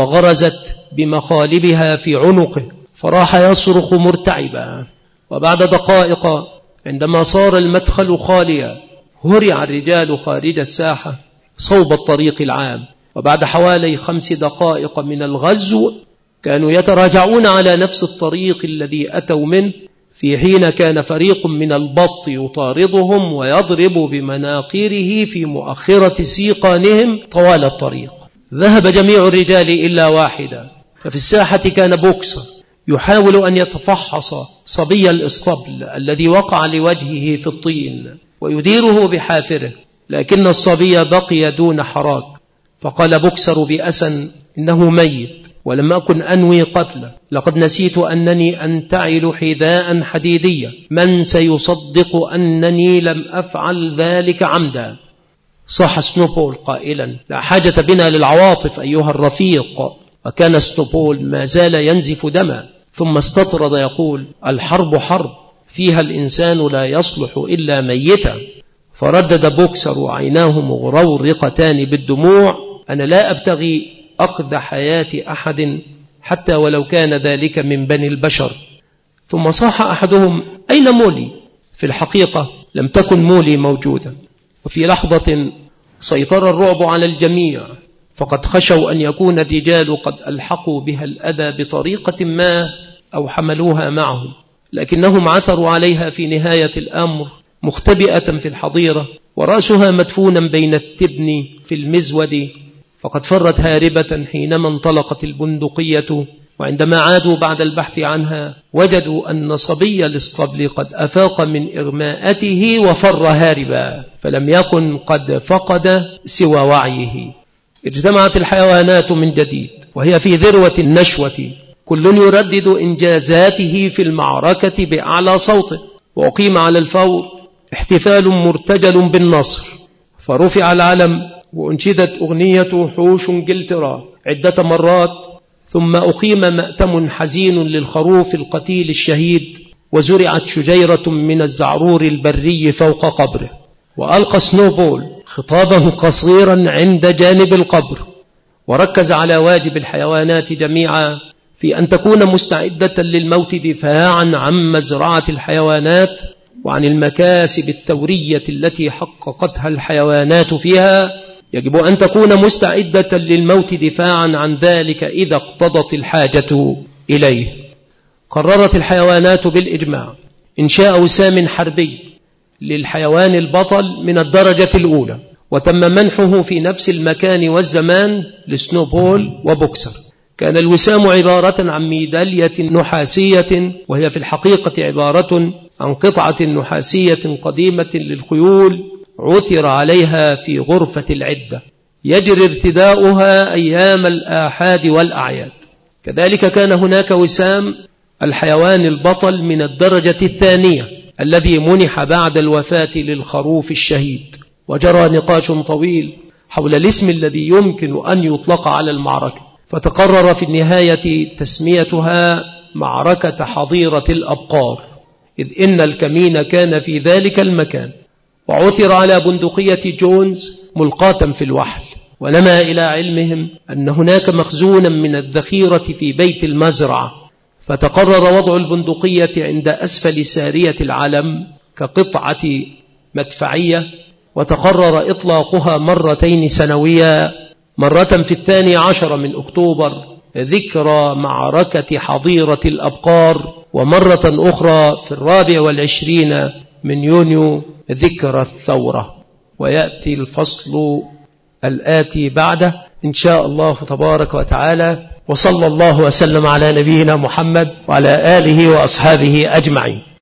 وغرزت بمخالبها في عنقه، فراح يصرخ مرتعبا. وبعد دقائق عندما صار المدخل خاليا هرع الرجال خارج الساحة صوب الطريق العام. وبعد حوالي 5 دقائق من الغزو كانوا يتراجعون على نفس الطريق الذي أتوا منه، في حين كان فريق من البط يطاردهم ويضرب بمناقيره في مؤخرة سيقانهم طوال الطريق. ذهب جميع الرجال إلا واحدا، ففي الساحة كان بوكسر يحاول أن يتفحص صبي الإسطبل الذي وقع لوجهه في الطين ويديره بحافره، لكن الصبي بقي دون حراك. فقال بوكسر بأسى: إنه ميت ولم أكن أنوي قتله، لقد نسيت أنني أنتعل حذاء حديدية، من سيصدق أنني لم أفعل ذلك عمدا؟ صاح سنوبول قائلا: لا حاجة بنا للعواطف أيها الرفيق. وكان سنوبول ما زال ينزف دما، ثم استطرد يقول: الحرب حرب فيها الإنسان لا يصلح إلا ميتا. فردد بوكسر وعيناه مغرورقتان بالدموع: أنا لا أبتغي أخذ حياة أحد حتى ولو كان ذلك من بني البشر. ثم صاح أحدهم: أين مولي؟ في الحقيقة لم تكن مولي موجودا. وفي لحظة سيطر الرعب على الجميع، فقد خشوا أن يكون الرجال قد ألحقوا بها الأذى بطريقة ما أو حملوها معهم، لكنهم عثروا عليها في نهاية الأمر مختبئة في الحظيرة ورأسها مدفونا بين التبن في المزود، فقد فرت هاربة حينما انطلقت البندقية. وعندما عادوا بعد البحث عنها وجدوا أن صبي الإسطبل قد أفاق من إغماءته وفر هاربا، فلم يكن قد فقد سوى وعيه. اجتمعت الحيوانات من جديد وهي في ذروة النشوة، كل يردد إنجازاته في المعركة بأعلى صوته، وأقيم على الفور احتفال مرتجل بالنصر، فرفع العلم وأنشدت أغنية حوش إنجلترا عدة مرات، ثم أقيم مأتم حزين للخروف القتيل الشهيد، وزرعت شجيرة من الزعرور البري فوق قبره. وألقى سنوبول خطابه قصيرا عند جانب القبر، وركز على واجب الحيوانات جميعا في أن تكون مستعدة للموت دفاعا عن مزرعة الحيوانات وعن المكاسب الثورية التي حققتها الحيوانات فيها، يجب أن تكون مستعدة للموت دفاعا عن ذلك إذا اقتضت الحاجة إليه. قررت الحيوانات بالإجماع إنشاء وسام حربي للحيوان البطل من الدرجة الأولى، وتم منحه في نفس المكان والزمان لسنوبول وبوكسر. كان الوسام عبارة عن ميدالية نحاسية، وهي في الحقيقة عبارة عن قطعة نحاسية قديمة للخيول عثر عليها في غرفة العدة، يجري ارتداؤها أيام الآحاد والأعياد. كذلك كان هناك وسام الحيوان البطل من الدرجة الثانية الذي منح بعد الوفاة للخروف الشهيد، وجرى نقاش طويل حول الاسم الذي يمكن أن يطلق على المعركة، فتقرر في النهاية تسميتها معركة حظيرة الأبقار، إذ إن الكمين كان في ذلك المكان، وعثر على بندقية جونز ملقاة في الوحل. ولما إلى علمهم أن هناك مخزونا من الذخيرة في بيت المزرعة، فتقرر وضع البندقية عند أسفل سارية العلم كقطعة مدفعية، وتقرر إطلاقها مرتين سنويا، مرة في 12 من أكتوبر ذكرى معركة حظيرة الأبقار، ومرة أخرى في 24 من يونيو ذكرى الثورة. ويأتي الفصل الآتي بعده إن شاء الله تبارك وتعالى، وصلى الله وسلم على نبينا محمد وعلى آله وأصحابه أجمعين.